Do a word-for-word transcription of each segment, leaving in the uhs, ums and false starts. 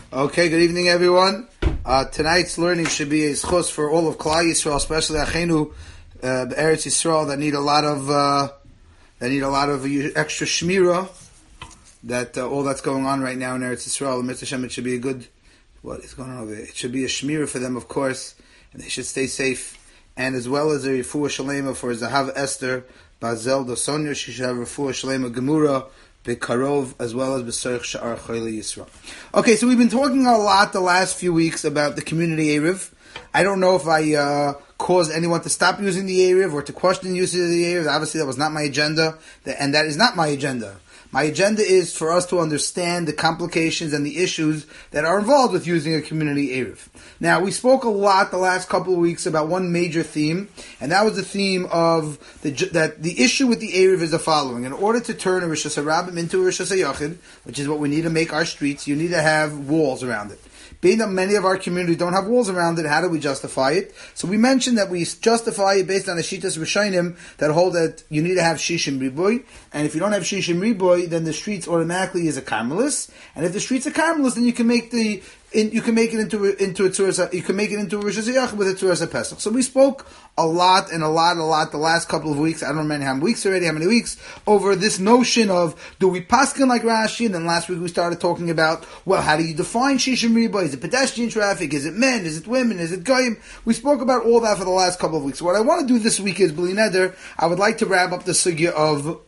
Okay, good evening, everyone. Uh, tonight's learning should be a schus for all of Klal Yisrael, especially Achenu, uh, the Eretz Yisrael that need a lot of uh, that need a lot of extra shmira. That uh, all that's going on right now in Eretz Yisrael, Mitzvah Hashem, it should be a good. What is going on over there? It should be a shmira for them, of course, and they should stay safe. And as well as a refuah shalema for Zahav Esther Bazel Dosonia, she should have a refuah shalema Gemura. Bekarov, as well as B'Sorich Sha'ar Chayla Yisrael. Okay, so we've been talking a lot the last few weeks about the community Erev. I don't know if I uh, caused anyone to stop using the Erev or to question the usage of the Erev. Obviously, that was not my agenda, and that is not my agenda. My agenda is for us to understand the complications and the issues that are involved with using a community Erev. Now, we spoke a lot the last couple of weeks about one major theme, and that was the theme of the, that the issue with the Erev is the following. In order to turn a Rosh Hashanah into a Rosh Hashanah, which is what we need to make our streets, you need to have walls around it. Being that many of our communities don't have walls around it, how do we justify it? So we mentioned that we justify it based on the Shitas Rishonim that hold that you need to have Shishim Riboy, and if you don't have Shishim Riboy, then the streets automatically is a Carmelis, and if the streets are Carmelis, then you can make the In, you can make it into into a tzuras. You can make it into a Rosh Hashanah with a tzuras Pesach. So we spoke a lot and a lot, a lot the last couple of weeks. I don't remember how many weeks already, how many weeks over this notion of do we paskin like Rashi? And then last week we started talking about well, how do you define shishim riba? Is it pedestrian traffic? Is it men? Is it women? Is it goyim? We spoke about all that for the last couple of weeks. So what I want to do this week is b'li neder. I would like to wrap up the sugya of.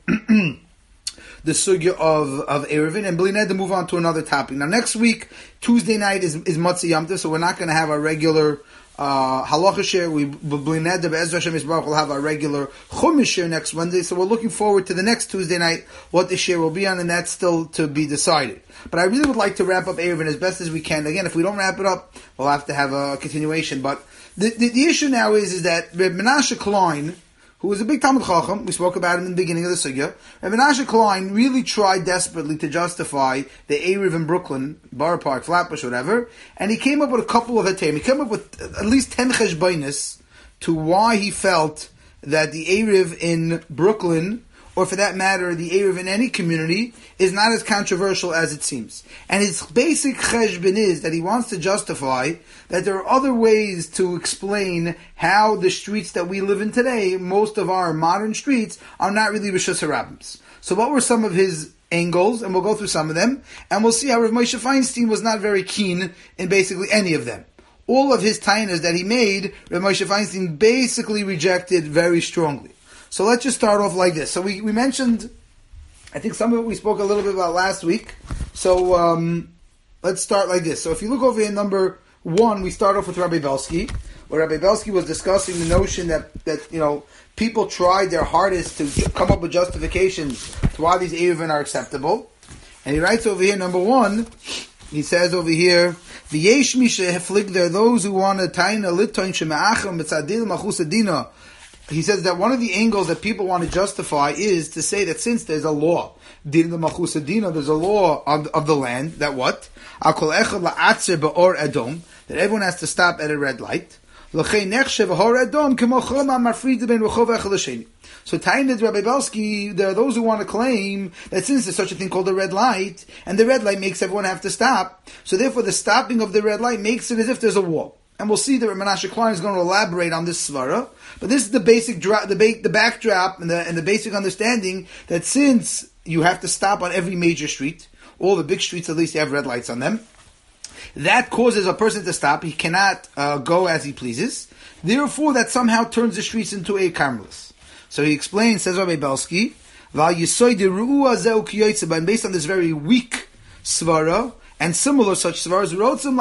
the sugya of, of Erevin, and b'li neder to move on to another topic. Now, next week, Tuesday night is, is Matzah Yom Tov, so we're not going to have our regular uh, halacha share. We, b'li neder, be'ezras Hashem Yisbarach, will have our regular chumash share next Wednesday, so we're looking forward to the next Tuesday night, what the share will be on, and that's still to be decided. But I really would like to wrap up Erevin as best as we can. Again, if we don't wrap it up, we'll have to have a continuation. But the, the, the issue now is, is that Reb Menashe Klein, who was a big Talmud Chacham, we spoke about him in the beginning of the sugya, Reb Menashe Klein really tried desperately to justify the Erev in Brooklyn, Borough Park, Flatbush, whatever, and he came up with a couple of heterim. He came up with at least ten cheshbainis to why he felt that the Erev in Brooklyn, or for that matter, the Erev in any community, is not as controversial as it seems. And his basic cheshbon is that he wants to justify that there are other ways to explain how the streets that we live in today, most of our modern streets, are not really Rosh Hashanah. So what were some of his angles? And we'll go through some of them, and we'll see how Rav Moshe Feinstein was not very keen in basically any of them. All of his tainas that he made, Rav Moshe Feinstein basically rejected very strongly. So let's just start off like this. So we, we mentioned, I think some of it we spoke a little bit about last week. So um, let's start like this. So if you look over in number one, we start off with Rabbi Belsky, where Rabbi Belsky was discussing the notion that, that you know, people tried their hardest to come up with justifications to why these Erevin are acceptable. And he writes over here, number one, he says over here, V'yesh mi sheheflik, there are those who want to taina litoin shema'acham b'tzadil machus adina. He says that one of the angles that people want to justify is to say that since there's a law, din the machus adina, there's a law of, of the land, that what? Al kol echad la'atzer ba'or adom, that everyone has to stop at a red light. L'chei nechshe v'hor adom k'mo choma marfrid ben v'chov echad l'sheni. So Tainid Rabbi Belsky, there are those who want to claim that since there's such a thing called a red light, and the red light makes everyone have to stop, so therefore the stopping of the red light makes it as if there's a wall. And we'll see that Menashe Klein is going to elaborate on this svara. But this is the basic dra- the, ba- the backdrop and the, and the basic understanding that since you have to stop on every major street, all the big streets at least have red lights on them, that causes a person to stop. He cannot uh, go as he pleases. Therefore, that somehow turns the streets into a Carmelis. So he explains, says Rabbi Belsky, and based on this very weak svara, and similar such svaras,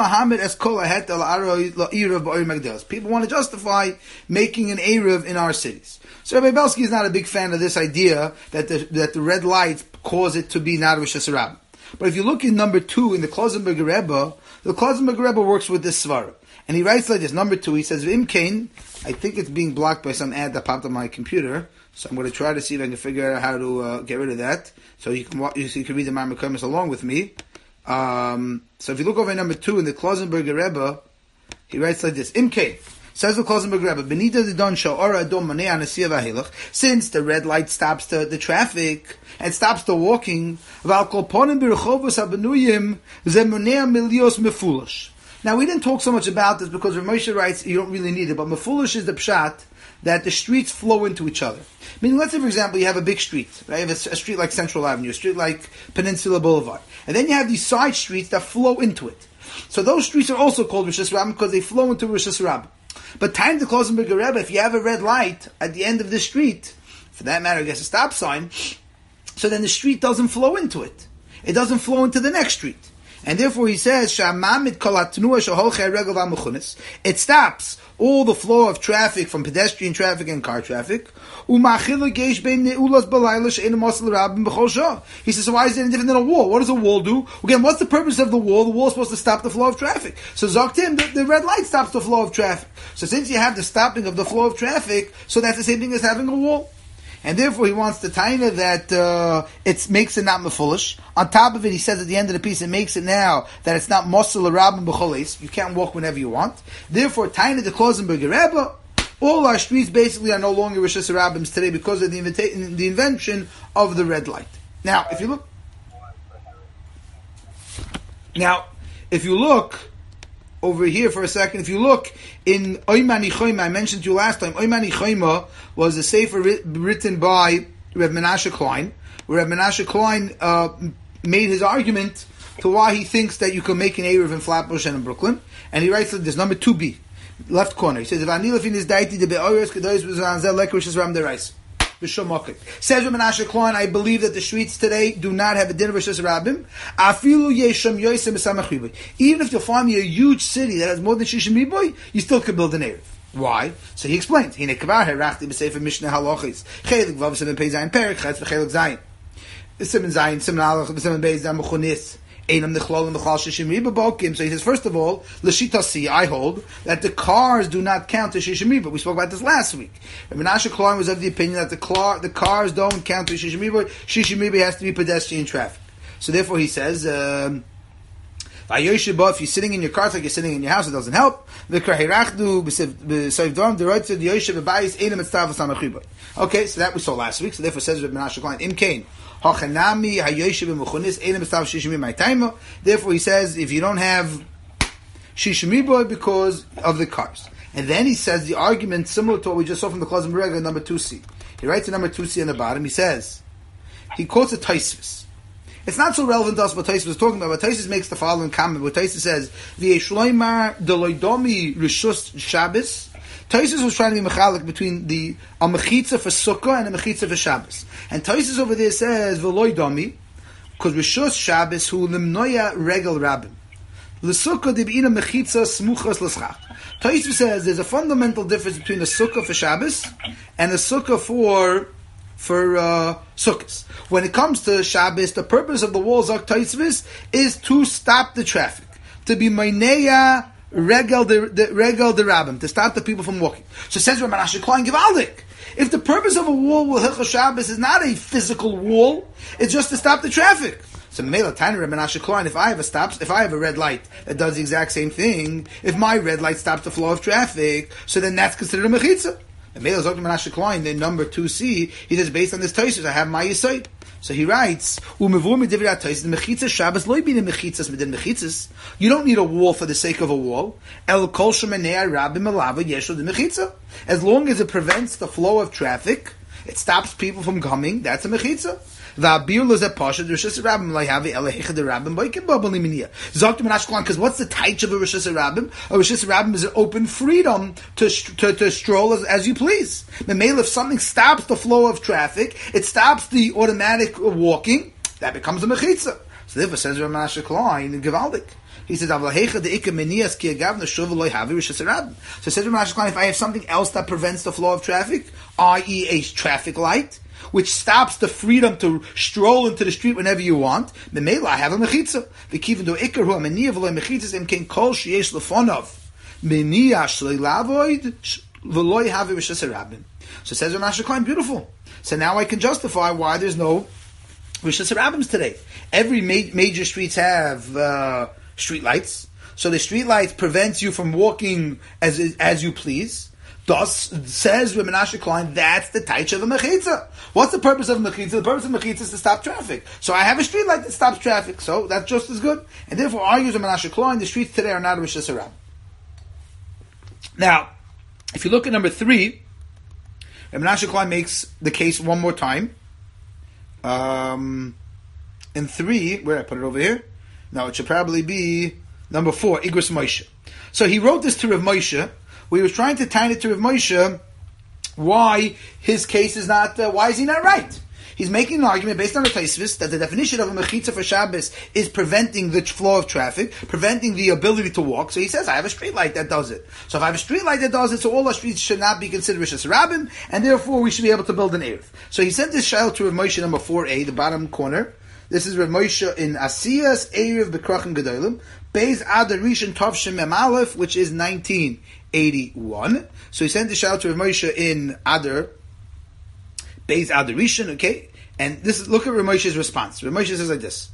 people want to justify making an Erev in our cities. So Rabbi Belsky is not a big fan of this idea that the, that the red lights cause it to be not Rosh Hashanah. But if you look in number two, in the Klosenberg Rebbe, the Klosenberg Rebbe works with this svara. And he writes like this, number two, he says, V'im Kain, I think it's being blocked by some ad that popped on my computer, so I'm going to try to see if I can figure out how to uh, get rid of that, so you can, so you can read the Marmar Kermis along with me. Um, so if you look over at number two in the Klosenberg Rebbe, he writes like this, Im Kain. Says the Klausenberg Rebbe, Benita the Don Sha'ora Adom Manea Nasiya Vahilach, since the red light stops the, the traffic and stops the walking, Val Kolponim Birchovos Abenuyim Zemonea Milios Mefulish. Now we didn't talk so much about this because Ramosha writes you don't really need it, but Mefulish is the pshat that the streets flow into each other. Meaning, let's say, for example, you have a big street, right? You have a, a street like Central Avenue, a street like Peninsula Boulevard. And then you have these side streets that flow into it. So those streets are also called Rosh Hashanah because they flow into Rosh Hashanah. But time to Klausenberg Rebbe, if you have a red light at the end of the street, for that matter, I guess a stop sign, so then the street doesn't flow into it. It doesn't flow into the next street. And therefore he says, it stops all the flow of traffic from pedestrian traffic and car traffic. He says, so why is it any different than a wall? What does a wall do? Again, what's the purpose of the wall? The wall is supposed to stop the flow of traffic. So Zoktim, the, the red light stops the flow of traffic. So since you have the stopping of the flow of traffic, so that's the same thing as having a wall. And therefore he wants the taina that uh, it makes it not mefulish. On top of it, he says at the end of the piece, it makes it now that it's not mosel rabim b'cholis. You can't walk whenever you want. Therefore, taina the Klausenberg Rebbe, all our streets basically are no longer Rosh Hashanah today because of the, invita- the invention of the red light. Now, if you look, now if you look over here for a second, if you look in Oymani Choyma, I mentioned to you last time, Oymani Choyma was a sefer written by Reb Menashe Klein, where Reb Menashe Klein uh, made his argument to why he thinks that you can make an Erev in Flatbush and in Brooklyn. And he writes like this, number two B, left corner. He says, if Ani lefin is daiti de be'oyers kedois b'zan zeh lekrish is ram derais. Says Reb Menashe Klein, I believe that the streets today do not have a din of Rosh Hashanah. Even if you find me a huge city that has more than Shishim Riboy, you still can build an Erev. Why? So he explains. Hine kvar herachti b'sefer Mishnah Halachis. Chelik vav simen pei zayin perik chetz v'chelik zayin. Simen zayin simen halach b'simen pei zayin mechunis. Einam nechlol mechal Shishim Riboy bokim. So he says, first of all, l'shita si, I hold that the cars do not count as Shishim Riboy. We spoke about this last week. Reb Menashe Klein was of the opinion that the car, the cars don't count as Shishim Riboy. Shishim Riboy has to be pedestrian traffic. So therefore he says, um, if you're sitting in your car, it's like you're sitting in your house, it doesn't help. Okay, so that we saw last week. So therefore says Reb Menashe Klein, Im Kain. Therefore he says, if you don't have Shishim because of the cars. And then he says the argument similar to what we just saw from the Klausenberg Rebbe, number two C. He writes in number two C on the bottom, he says, he quotes a Taisvis. It's not so relevant to us what Taisus was talking about, but Taisus makes the following comment. What Taisus says, V'yeshloimar deloidomi rishus Shabbos. Taisus was trying to be mechalik between the a mechitza for Sukkah and a mechitza for Shabbos. And Taisus over there says, V'loidomi, because rishus Shabbos hu limnoya regel rabbim. L'sukkah dib'ina mechitza smuchas l'schach. Taisus says there's a fundamental difference between a Sukkah for Shabbos and a Sukkah for for uh, Sukkot. When it comes to Shabbos, the purpose of the walls of Taisvis is to stop the traffic, to be meineya regel the, the regel the rabbim, to stop the people from walking. So says Reb Menashe Klein Givaldik. If the purpose of a wall with Hilchos Shabbos is not a physical wall, it's just to stop the traffic. So Mela Tanya Reb Menashe Klein, if I have a stops, if I have a red light that does the exact same thing, if my red light stops the flow of traffic, so then that's considered a mechitza. And Mela Zok Menashe Klein, in number two C, he says based on this Taisus, I have my yisoid. So he writes, "Umevur medivrat Taisus mechitza Shabbos loy b'ne mechitzas medin mechitzas." You don't need a wall for the sake of a wall. El kol shemenei rabbi melava yeshu de mechitza. As long as it prevents the flow of traffic, it stops people from coming. That's a mechitza. Because what's the taich of a Rosh Hashanah? A Rosh Hashanah is an open freedom to, to, to stroll as, as you please. If something stops the flow of traffic, it stops the automatic walking, that becomes a mechitza. So therefore says Reb Menashe Klein in Givaldik. He says, So says Reb Menashe Klein, if I have something else that prevents the flow of traffic, that is a traffic light, which stops the freedom to stroll into the street whenever you want, Memela, I have a mechitza. V'kivin do ikar hu ameniya v'loy mechitzas em ken kol sheyesh lefonov meniya shloi lavoid v'loy have Rosh Hashanah. So says Reb Menashe Klein, beautiful. So now I can justify why there's no Rosh Hashanah today. Every ma- major streets have uh, street lights. So the street lights prevents you from walking as as you please. Thus, says Reb Menashe Klein, that's the taich of a mechitza. What's the purpose of a mechitza? The purpose of a mechitza is to stop traffic. So I have a street light that stops traffic, so that's just as good. And therefore, argues Reb Menashe Klein, the streets today are not a Rishis Harabim. Now, if you look at number three, Reb Menashe Klein makes the case one more time. Um, in three, where did I put it over here? No, it should probably be number four, Igros Moshe. So he wrote this to Rav Moshe. We were trying to tie it to Rav Moshe why his case is not, uh, why is he not right? He's making an argument based on the Tosfos that the definition of a mechitza for Shabbos is preventing the flow of traffic, preventing the ability to walk. So he says, I have a street light that does it. So if I have a street light that does it, so all our streets should not be considered Rishis Harabim, and therefore we should be able to build an Erev. So he sent this shayla to Rav Moshe number four A, the bottom corner. This is Rav Moshe in Asiyas Erev B'Krachim Gedolim, Beis Adar Rishon Tovshim Mem Aleph, which is nineteen eighty-one. So he sent the shout to Rav Moshe in Adar, Beis Adar Rishon, okay? And this is, look at Rav Moshe's response. Rav Moshe says like this.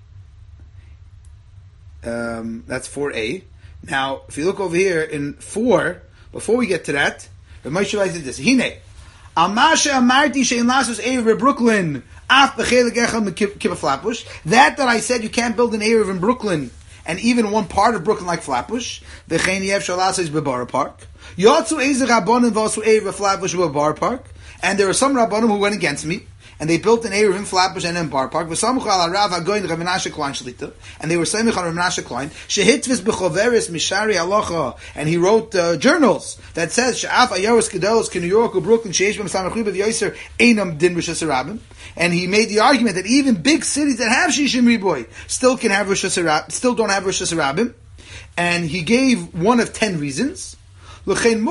Um, that's four A. Now, if you look over here in four, before we get to that, Rav Moshe writes this. Hine, Amashe Amarti Shein Lasus Erev Brooklyn, Af B'Chelik Echad Kibbutz Flatbush. That that I said you can't build an Erev in Brooklyn, and even one part of Brooklyn like Flatbush, V'chein Yev Shalas is B'Bar Park. Yotzu Ezer Rabbanim V'Asu Erev Flatbush B'Bar Park. And there were some Rabbanim who went against me, and they built an Erev in Flatbush and in Bar Park. V'samuch al Rav Hagoyin Rav Menashe Klein Shlita, and they were saying on Rav Menashe Klein, Shehitvis B'Choveres Mishari Halacha, and he wrote uh, journals that says She'af Ayaros Kedelos Ke New York or Brooklyn Sheish B'M Samach Ribav Yoser Einam Din Rishis Harabim. And he made the argument that even big cities that have Shishim Riboy still can have Rishis Harabim, still don't have Rishis Harabim. And he gave one of ten reasons. So he says,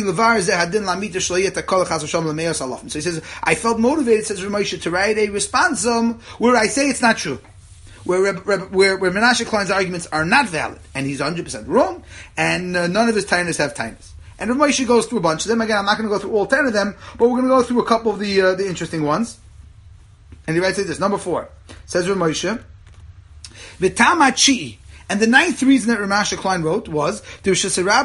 I felt motivated, says Rav Moshe, to write a responsum where I say it's not true. Where, where, where Menashe Klein's arguments are not valid. And he's one hundred percent wrong. And uh, none of his tainas have tainas. And Rav Moshe goes through a bunch of them. Again, I'm not going to go through all ten of them, but we're going to go through a couple of the uh, the interesting ones. And he writes like this. Number four. Says Rav Moshe, V'tamachi. And the ninth reason that Rav Menashe Klein wrote was that Rav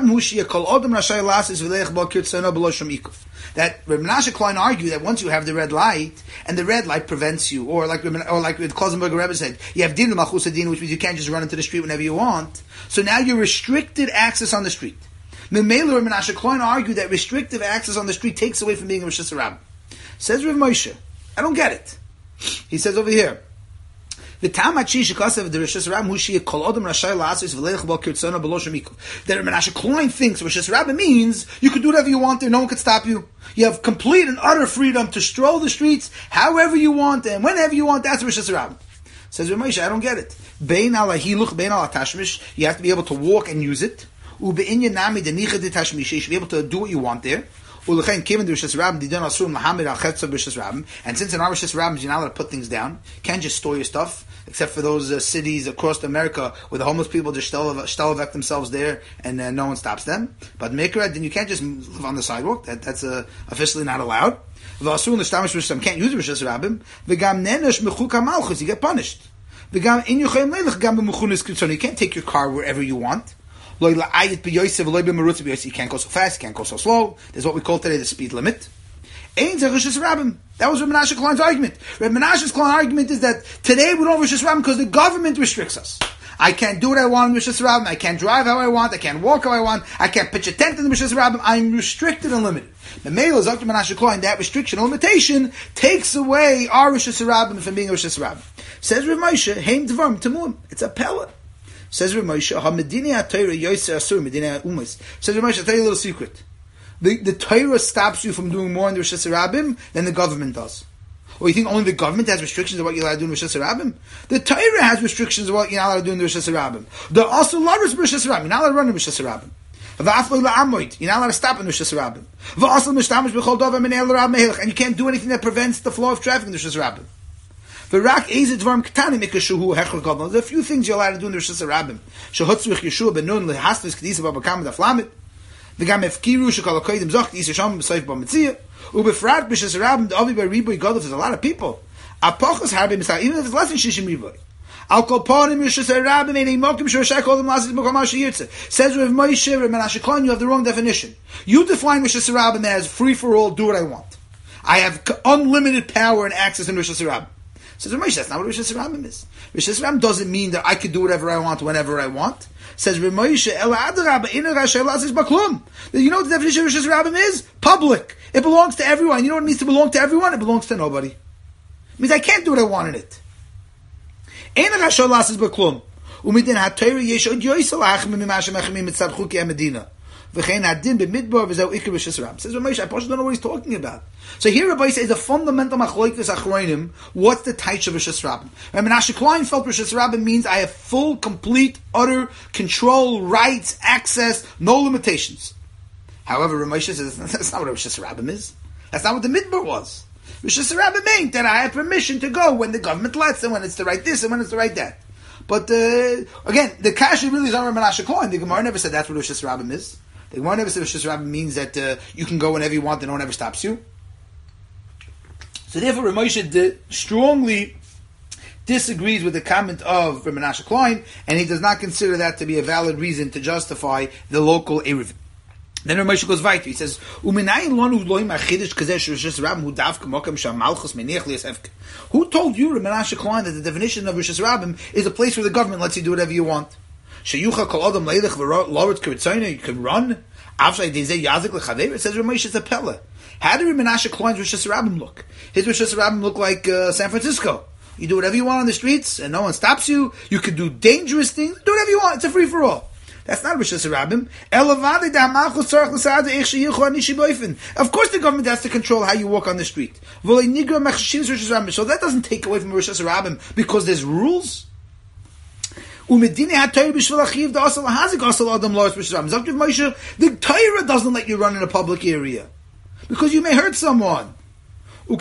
Menashe Klein argued that once you have the red light, and the red light prevents you, or like or like the Klausenberger Rebbe said, you have din malchus adin, which means you can't just run into the street whenever you want. So now you're restricted access on the street. Memela Rav Menashe Klein argued that restrictive access on the street takes away from being a Rishis Harabim. Says Rav Moshe, I don't get it. He says over here, the Tamachi Shekasev the Rishis Harabim Hushi Kol Adam Rashai La'asis V'Leich B'Al Kirtzona B'Lo Shemikov. That Menashe Klein thinks Rishis Harabim means you can do whatever you want there, no one can stop you. You have complete and utter freedom to stroll the streets however you want and whenever you want. That's Rishis Harabim. Says Rav Moshe, I don't get it. Bein ala hiluch, bein ala tashmish. You have to be able to walk and use it. Ube'inya nami denicha de tashmish. You should be able to do what you want there. And since in our Rishis Harabim you're not allowed to put things down, you can't just store your stuff, except for those uh, cities across America where the homeless people just stelevek themselves there and uh, no one stops them. But Mikra, then you can't just live on the sidewalk. That, that's uh, officially not allowed. You can't use Rishis Harabim. You get punished. You can't take your car wherever you want. You can't go so fast, you can't go so slow. There's what we call today the speed limit. That was Rav Menashe Klein's argument. Rav Menashe Klein's argument is that today we don't have Rishis Harabim because the government restricts us. I can't do what I want in Rishis Harabim. I can't drive how I want. I can't walk how I want. I can't pitch a tent in the Rishis Harabim. I'm restricted and limited. The Mele is Doctor Menashe Klein. That restriction or limitation takes away our Rishis Harabim from being a Rishis Harabim. Says Rav Moshe, Heim Dvarim Tamum. It's a pella. Says Rav Moshe, Ha Medina Torah Yoser Asur Medina Umas. Says Rav Moshe, I'll tell you a little secret. The, the Torah stops you from doing more in the Rishis Harabim than the government does. Or you think only the government has restrictions of what you're allowed to do in Rishis Harabim? The Torah has restrictions of what you're not allowed to do in the Rishis Harabim. The also lovers Rishis Harabim. You're not allowed to run in Rishis Harabim. You're not allowed to stop in Rishis Harabim. And you can't do anything that prevents the flow of traffic in the Rishis Harabim. There's a few things you're allowed to do in the Rishis Harabim. Shehutzrich Yeshua benun lehastis kedisa babakam daflamit. V'gam efkiru shekal hakoydim zocht yisur sham b'soif b'mitziyah. Ubefrat b'Rishis Harabim the avi by riboy gadol. There's a lot of people. Apochos harbim misal even if it's less than shishim riboy. Al kolponim Rishus Rabbim ein mokim shorshai kodim lasis b'kol ma sheyirtze. Says Rav Moshe, Rav Menashe Klein, you have the wrong definition. You define Rishus Rabbim as free for all, do what I want. I have unlimited power and access in Rishus Rabbim. Says Rav Moshe, that's not what Rishus Rabbim is. Rishus Rabbim doesn't mean that I could do whatever I want whenever I want. Says Rav Moshe, El Adarabba ina rashay lasis b'klum. You know what the definition of Rishus Rabbim is? Public. It belongs to everyone. You know what it means to belong to everyone? It belongs to nobody. It means I can't do what I want in it. Ein rashay lasis b'klum. Umidin ha-Torah yesh od yoysa la'achim mimashem echimim mitzad chuki ha-Medina. V'chein hadin b'midbar v'zeu ikar Rishus Rabbim. Says Rav Moshe, I don't know what he's talking about. So here Rabbi says the fundamental machlokes achronim. What's the taich of Rishus Rabbim? And Menashe Klein felt Rishus Rabbim means I have full, complete, utter control, rights, access, no limitations. However, Rav Moshe says that's not what Rishus Rabbim is. That's not what the midbar was. Rishus Rabbim meant that I have permission to go when the government lets, and when it's the right this and when it's the right that. But uh, again, the kasha really is on Menashe Klein. The Gemara never said that's what Rishus Rabbim is. The Gemara never said Rishus Rabbim means that uh, you can go whenever you want and no one ever stops you. So therefore, Rav Moshe di- strongly disagrees with the comment of Rav Menashe Klein, and he does not consider that to be a valid reason to justify the local Erev. Then Rav Moshe goes weiter. He says, "Uminayin lonu loim achidish kazesh Rishus Rabbim hu davka mokam sham malchus meniach liasefke." Who told you, Rav Menashe Klein, that the definition of Rishus Rabbim is a place where the government lets you do whatever you want? Sheyucha kol adam leilech v'loret k'ritzayna, you can run. Avshay dezeh yazik lechaver. It says Rav Moshe is a pella. How did Rav Menashe Klein's Rishus Rabbim look? His Rishus Rabbim look like uh, San Francisco. You do whatever you want on the streets, and no one stops you. You can do dangerous things. Do whatever you want. It's a free for all. That's not Rishus Rabbim. Of course, the government has to control how you walk on the street. So that doesn't take away from Rishus Rabbim because there's rules. The Torah doesn't let you run in a public area because you may hurt someone. The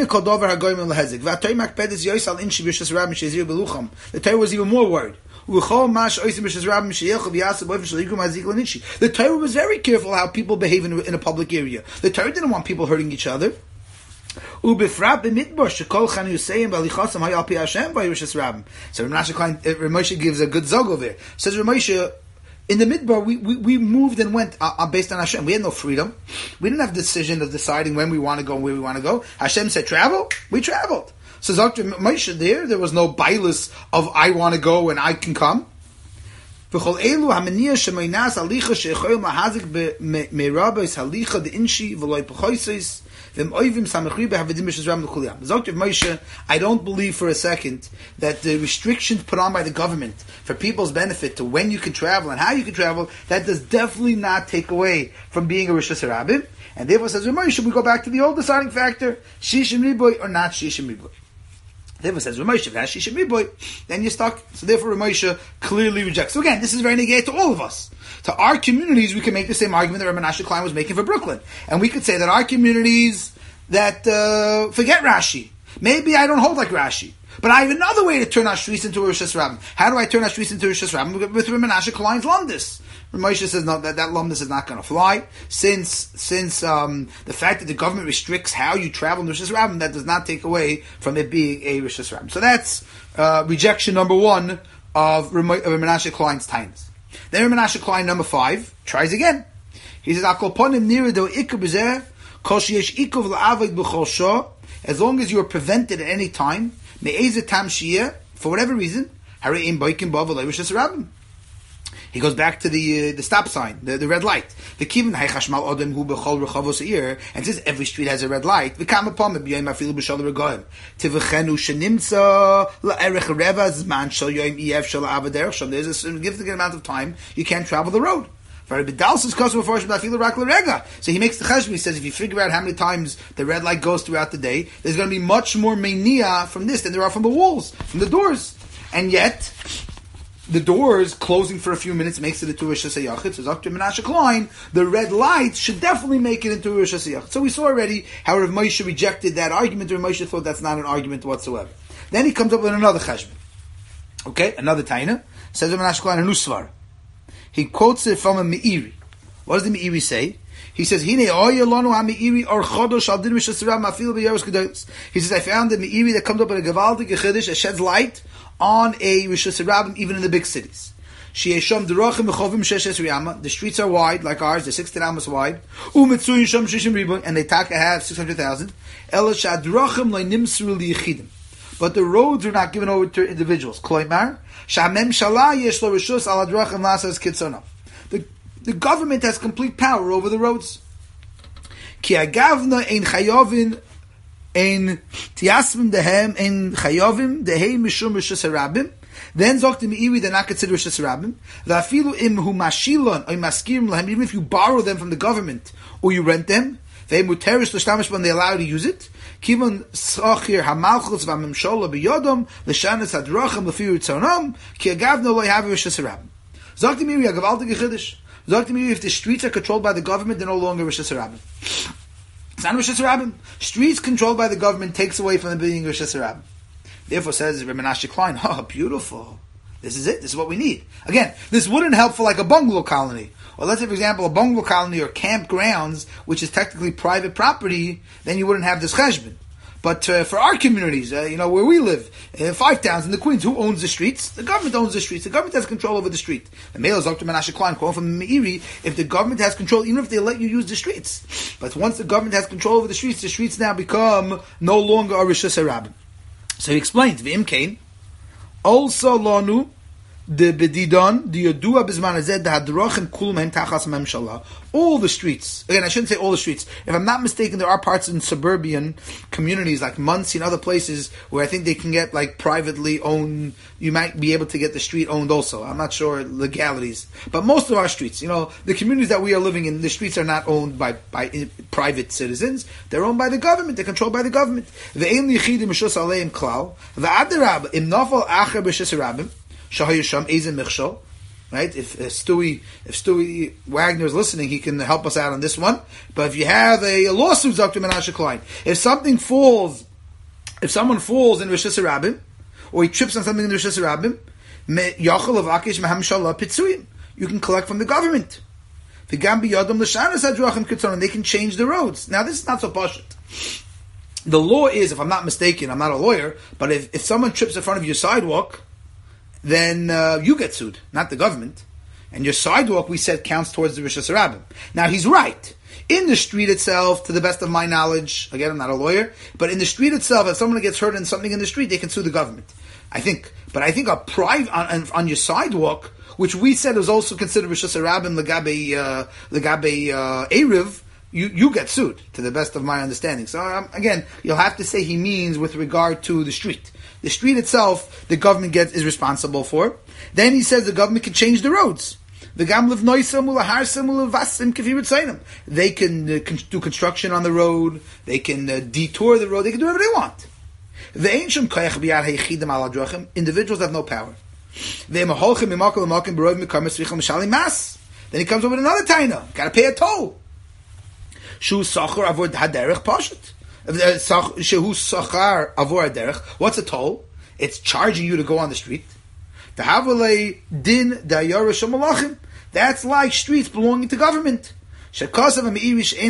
Torah was even more worried. The Torah was very careful how people behave in a, in a public area. The Torah didn't want people hurting each other. So Rav Moshe gives a good zog over there. Says Rav Moshe, in the midbar, we, we, we moved and went uh, based on Hashem. We had no freedom. We didn't have decision of deciding when we want to go and where we want to go. Hashem said travel, we traveled. So Doctor Moshe there, there was no bailus of I want to go and I can come. I don't believe for a second that the restrictions put on by the government for people's benefit to when you can travel and how you can travel, that does definitely not take away from being a Rishus Rabbim. And therefore says Rav Moshe, we go back to the old deciding factor, Shishim Riboy or not Shishim Riboy. Therefore says Rav Moshe, if that's Shishim Riboy, then you're stuck. So therefore Rav Moshe clearly rejects. So again, this is very negative to all of us. To our communities, we can make the same argument that Rav Menashe Klein was making for Brooklyn. And we could say that our communities that, uh, forget Rashi. Maybe I don't hold like Rashi. But I have another way to turn our streets into a Rishus Rabbim. How do I turn our streets into a Rishus Rabbim? With Rav Menashe Klein's lumdis. Rav Moshe says no, that, that lumdis is not going to fly. Since since um, the fact that the government restricts how you travel in Rishus Rabbim, that does not take away from it being a Rishus Rabbim. So that's uh, rejection number one of Rav Menashe Klein's tainas. Then Rav Menashe Klein, number five, tries again. He says, as long as you are prevented at any time, for whatever reason, he goes back to the uh, the stop sign, the, the red light. The kivin haychashmal odem hu bechol rechavos eir, and says every street has a red light. V'kam upon b'yayim afilu b'shal regoyim. Tivachenu shenimtza la'erech reva zman shal yoyim ef shal avaderech shal. There's a significant amount of time you can't travel the road. So he makes the cheshbon. He says if you figure out how many times the red light goes throughout the day, there's going to be much more mania from this than there are from the walls, from the doors. And yet, the doors closing for a few minutes makes it into a Rishus HaYachid. So Doctor Menashe Klein, the red light should definitely make it into a Rishus HaYachid. So we saw already how Rav Moshe rejected that argument. Rav Moshe thought that's not an argument whatsoever. Then he comes up with another cheshbon. Okay, another taina. Says Rav Menashe Klein, a nusvar. He quotes it from a Meiri. What does the Meiri say? He says, Hine oya lanu ha-Meiri or chodosh al din Rishus Rabbim afil b'yeros gedolos. He says, I found the Meiri that comes up with a gevaldik, a chiddush, that sheds light on a Rosh Hashanah, even in the big cities. The streets are wide, like ours, they're sixteen amos wide. And they taka have six hundred thousand. But the roads are not given over to individuals. The, the government has complete power over the roads. Then sagt the Meiri, they're not considered Rosh Hashanah. Even if you borrow them from the government or you rent them, they allow you to use it. Sagt the Meiri, a gewaltige Chiddush. Sagt the Meiri, if the streets are controlled by the government, they're no longer Rosh Hashanah. It's not Rosh Hashanah. Streets controlled by the government takes away from them being Rosh Hashanah. Therefore, says Rebbe Menashe Klein, oh, beautiful. This is it. This is what we need. Again, this wouldn't help for like a bungalow colony. Or let's say, for example, a bungalow colony or campgrounds, which is technically private property, then you wouldn't have this cheshbon. But uh, for our communities, uh, you know, where we live, uh, five towns in the Queens, who owns the streets? The government owns the streets. The government has control over the street. The male is Doctor Menashe Klein, calling from the Meiri, if the government has control, even if they let you use the streets. But once the government has control over the streets, the streets now become no longer a Rosh Hashanah. So he explains, V'im Kain, also lanu, the bedidon, the yodua bizman azed, the hadrochim kulum hem tachas memshala. All the streets, again, I shouldn't say all the streets. If I'm not mistaken, there are parts in suburban communities like Muncie and other places where I think they can get like privately owned, you might be able to get the street owned also. I'm not sure legalities. But most of our streets, you know, the communities that we are living in, the streets are not owned by, by private citizens. They're owned by the government. They're controlled by the government. Ve'ein lichidim mishus aleim klal. Ve'adirab, im nafal acher b'shis rabim, shahayusham ezen michshol. Right? If uh, Stewie, if Stewie Wagner is listening, he can help us out on this one. But if you have a, a lawsuit, Doctor Menashe Klein, if something falls, if someone falls in Rosh Hashanah, or he trips on something in Rosh Hashanah, yachol avakish mahamshallah pitzuyim, you can collect from the government. The gambi yadam l'shanas hadrochim kitzonim, they can change the roads. Now this is not so pashut. The law is, if I'm not mistaken, I'm not a lawyer, but if, if someone trips in front of your sidewalk, then uh, you get sued, not the government. And your sidewalk, we said, counts towards the Rosh Hashanah. Now, he's right. In the street itself, to the best of my knowledge, again, I'm not a lawyer, but in the street itself, if someone gets hurt in something in the street, they can sue the government. I think. But I think a private, on, on your sidewalk, which we said was also considered Rosh Hashanah, legabe, uh, legabe, uh, Erev, you, you get sued, to the best of my understanding. So, um, again, you'll have to say he means with regard to the street. The street itself, the government gets is responsible for. Then he says the government can change the roads. They can uh, con- do construction on the road. They can uh, detour the road. They can do whatever they want. Individuals have no power. Then he comes up with another taina. Got to pay a toll. What's a toll? It's charging you to go on the street. That's like streets belonging to government. So come up with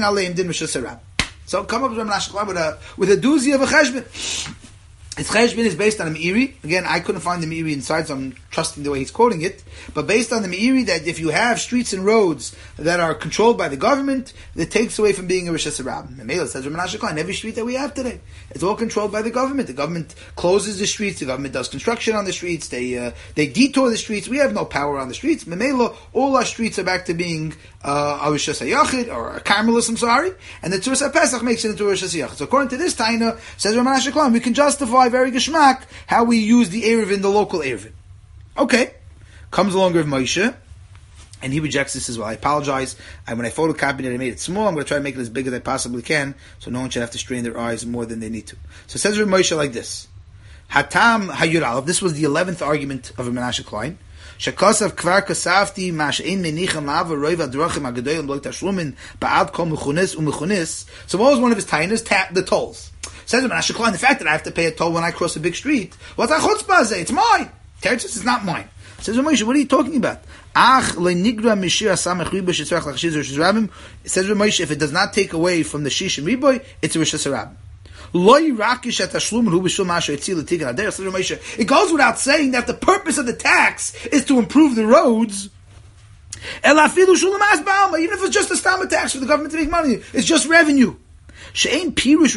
a, with a doozy of a cheshbon. His cheshbon is based on a Meiri. Again, I couldn't find the Meiri inside, so I'm trusting the way he's quoting it. But based on the Meiri, that if you have streets and roads that are controlled by the government, it takes away from being a Rosh Hashanah. The Mela says, Menashe Klein, every street that we have today, it's all controlled by the government. The government closes the streets. The government does construction on the streets. They uh, they detour the streets. We have no power on the streets. Mela, all our streets are back to being uh, a Rosh Hashanah or a Carmelis, I'm sorry. And the Tzuras HaPesach makes it into a Rosh Hashanah. So according to this Taina, says Menashe Klein, we can justify very geschmack how we use the Erevin, the local Erevin. Okay. Comes along with Moshe, and he rejects this as well. I apologize. I, when I photocopied it, I made it small. I'm going to try to make it as big as I possibly can, so no one should have to strain their eyes more than they need to. So it says with Moshe like this. Hatam Hayur Aleph. This was the eleventh argument of Menashe Klein. Shekasav kvar kasafti mashein menichan lava roiva drachim agadoyim loy tashlumin ba'ad kol mechunis umechunis. So what was one of his tainas? Tap the tolls. Says Menashe Klein, the fact that I have to pay a toll when I cross a big street, what's that chutzpah? It's mine. Teretz is not mine. Says Moshe, what are you talking about? Ach leinigra mishir asamech riboy shetzarach lachshiz Rosh Hashanah. It says Moshe, if it does not take away from the shish and riboy, it's a Rosh Hashanah. It goes without saying that the purpose of the tax is to improve the roads. Even if it's just a stammer tax for the government to make money, it's just revenue. Again,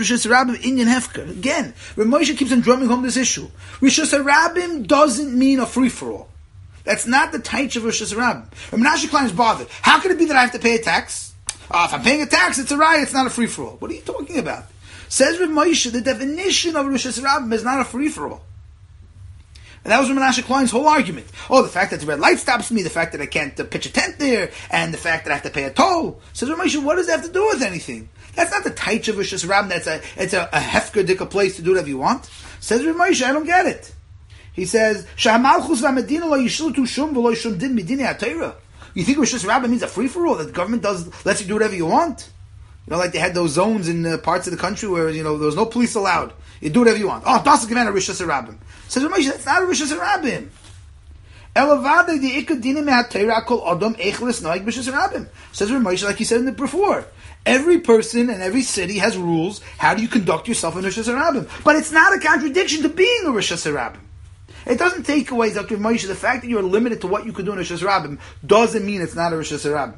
Rav Moshe keeps on drumming home this issue. Rishus Harabim doesn't mean a free-for-all. That's not the taich of Rishus Harabim. Rav Menashe Klein is bothered. How can it be that I have to pay a tax? Oh, if I'm paying a tax, it's a riot, it's not a free-for-all. What are you talking about? Says Rav Moshe, the definition of Rishus Harabim is not a free-for-all. And that was Rav Menashe Klein's whole argument. Oh, the fact that the red light stops me, the fact that I can't uh, pitch a tent there, and the fact that I have to pay a toll. Says Rav Moshe, what does that have to do with anything? That's not the taich of Rishus Harabim. That's a it's a, a hefker dika place to do whatever you want. Says Rav Moshe, I don't get it. He says, "Shamalchus v'Medina lo yishlutu shum v'lo shum din midinei haTorah." You think Rishus Harabim means a free for all that the government does lets you do whatever you want? You know, like they had those zones in uh, parts of the country where you know there was no police allowed. You do whatever you want. Oh, that's a command of Rishus Harabim. Says Rav Moshe, that's not a Rishus Harabim. Elavade the ikadinim haTorah kol adam echlis noig Rishus Harabim. Says Rav Moshe, like he said in the before. Every person and every city has rules. How do you conduct yourself in Rishus Harabim? But it's not a contradiction to being a Rishus Harabim. It doesn't take away, Doctor Moshe, the fact that you're limited to what you can do in Rishus Harabim doesn't mean it's not a Rishus Harabim.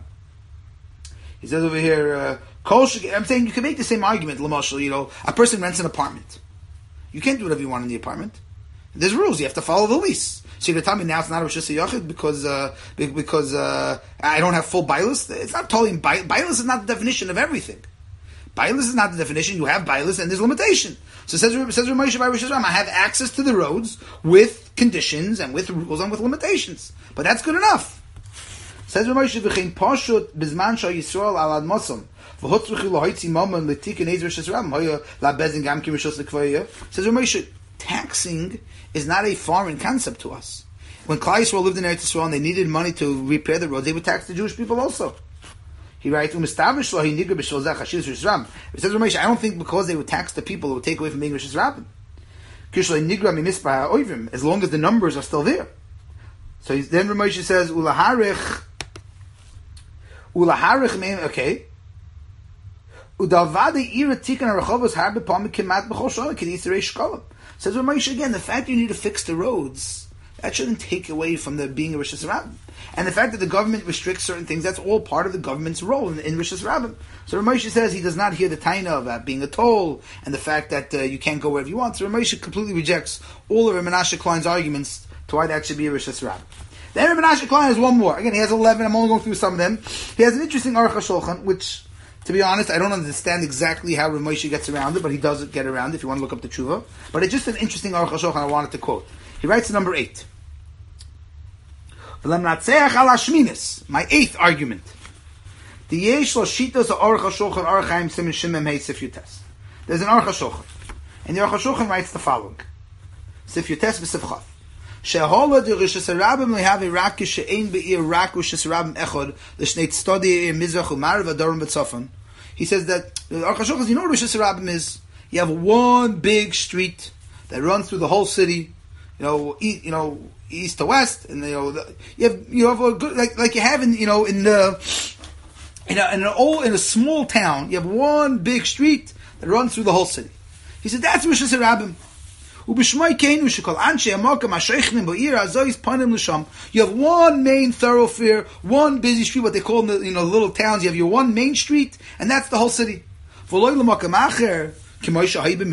He says over here, uh, I'm saying you can make the same argument, Lamashal, you know, a person rents an apartment. You can't do whatever you want in the apartment. There's rules, you have to follow the lease. So you're going to tell me now it's not a Rishus Yachid because uh, because uh, I don't have full bailus? It's not totally, bailus is not the definition of everything. Bailus is not the definition, you have bailus and there's limitation. So says says Rav Moshe by Rishus Harabim, I have access to the roads with conditions and with rules and with limitations. But that's good enough. Says Rav Moshe, v'chein pashut bizman shal Yisrael al admosam v'hotzruchi lohoitzi momon l'tikin eiz Rishus Harabim hoya labezin gam ki rishus l'kvaya. Says Rav Moshe, taxing is not a foreign concept to us. When Klal Yisrael lived in Eretz Yisrael and they needed money to repair the roads, they would tax the Jewish people also. He writes, "Umistavish lo hiniga b'shol zeh chashiv Rishus Harabim." It says Rav Moshe, I don't think because they would tax the people, it would take away from being Rishus Harabim. Kishlo hinigra mimispah ha'oivim, as long as the numbers are still there. So he's, then Rav Moshe says, "Ulaharich, ulaharich mean okay." Udalvade ira tikkun harachovos harbe pamim kemat b'chol shana k'disrei shkolim. Says Rav Moshe again, the fact you need to fix the roads, that shouldn't take away from the being a Rishus Harabim. And the fact that the government restricts certain things, that's all part of the government's role in, in Rishus Harabim. So Rav Moshe says he does not hear the taina about being a toll, and the fact that uh, you can't go wherever you want. So Rav Moshe completely rejects all of Rav Menashe Klein's arguments to why that should be a Rishus Harabim. Then Rav Menashe Klein has one more. Again, he has eleven, I'm only going through some of them. He has an interesting Aruch HaShulchan, which, to be honest, I don't understand exactly how Rav Moshe gets around it, but he does get around it if you want to look up the tshuva. But it's just an interesting Aruch HaShulchan I wanted to quote. He writes in number eight. My eighth argument. The Yesh Lo Shitas Aruch HaShulchan Aruch Chaim Siman Shimem Hey Sif Yutes. There's an Aruch HaShulchan. And the Aruch HaShulchan writes the following. Sif Yutes v'Sif Chav. Shehola de Rishus Harabim lehavi raki she'ein be'ir rak Rishus Harabim echod l'shnei tztodi in Mizrach u'Marav Adorim v'Tzofan. He says that the Aruch HaShulchan, you know what Rishus Harabim is? You have one big street that runs through the whole city, you know, eat, you know, east to west, and you know, the, you have you have a good like like you have in you know in the in a, in an old in a small town, you have one big street that runs through the whole city. He said that's Rishus Harabim. You have one main thoroughfare, one busy street, what they call in the you know little towns. You have your one main street, and that's the whole city. Back in the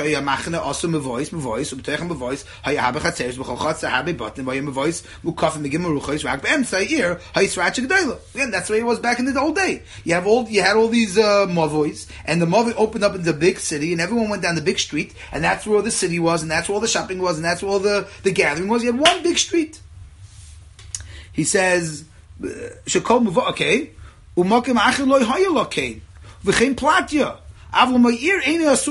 Again, that's the way it was back in the old day. You have all you had all these uh, mavois, and the mavoi opened up into the big city, and everyone went down the big street, and that's where the city was, and that's where all the shopping was, and that's where all the, the gathering was. You had one big street. He says, okay, umakim achir loy hayel okay, v'chein platya. Today it's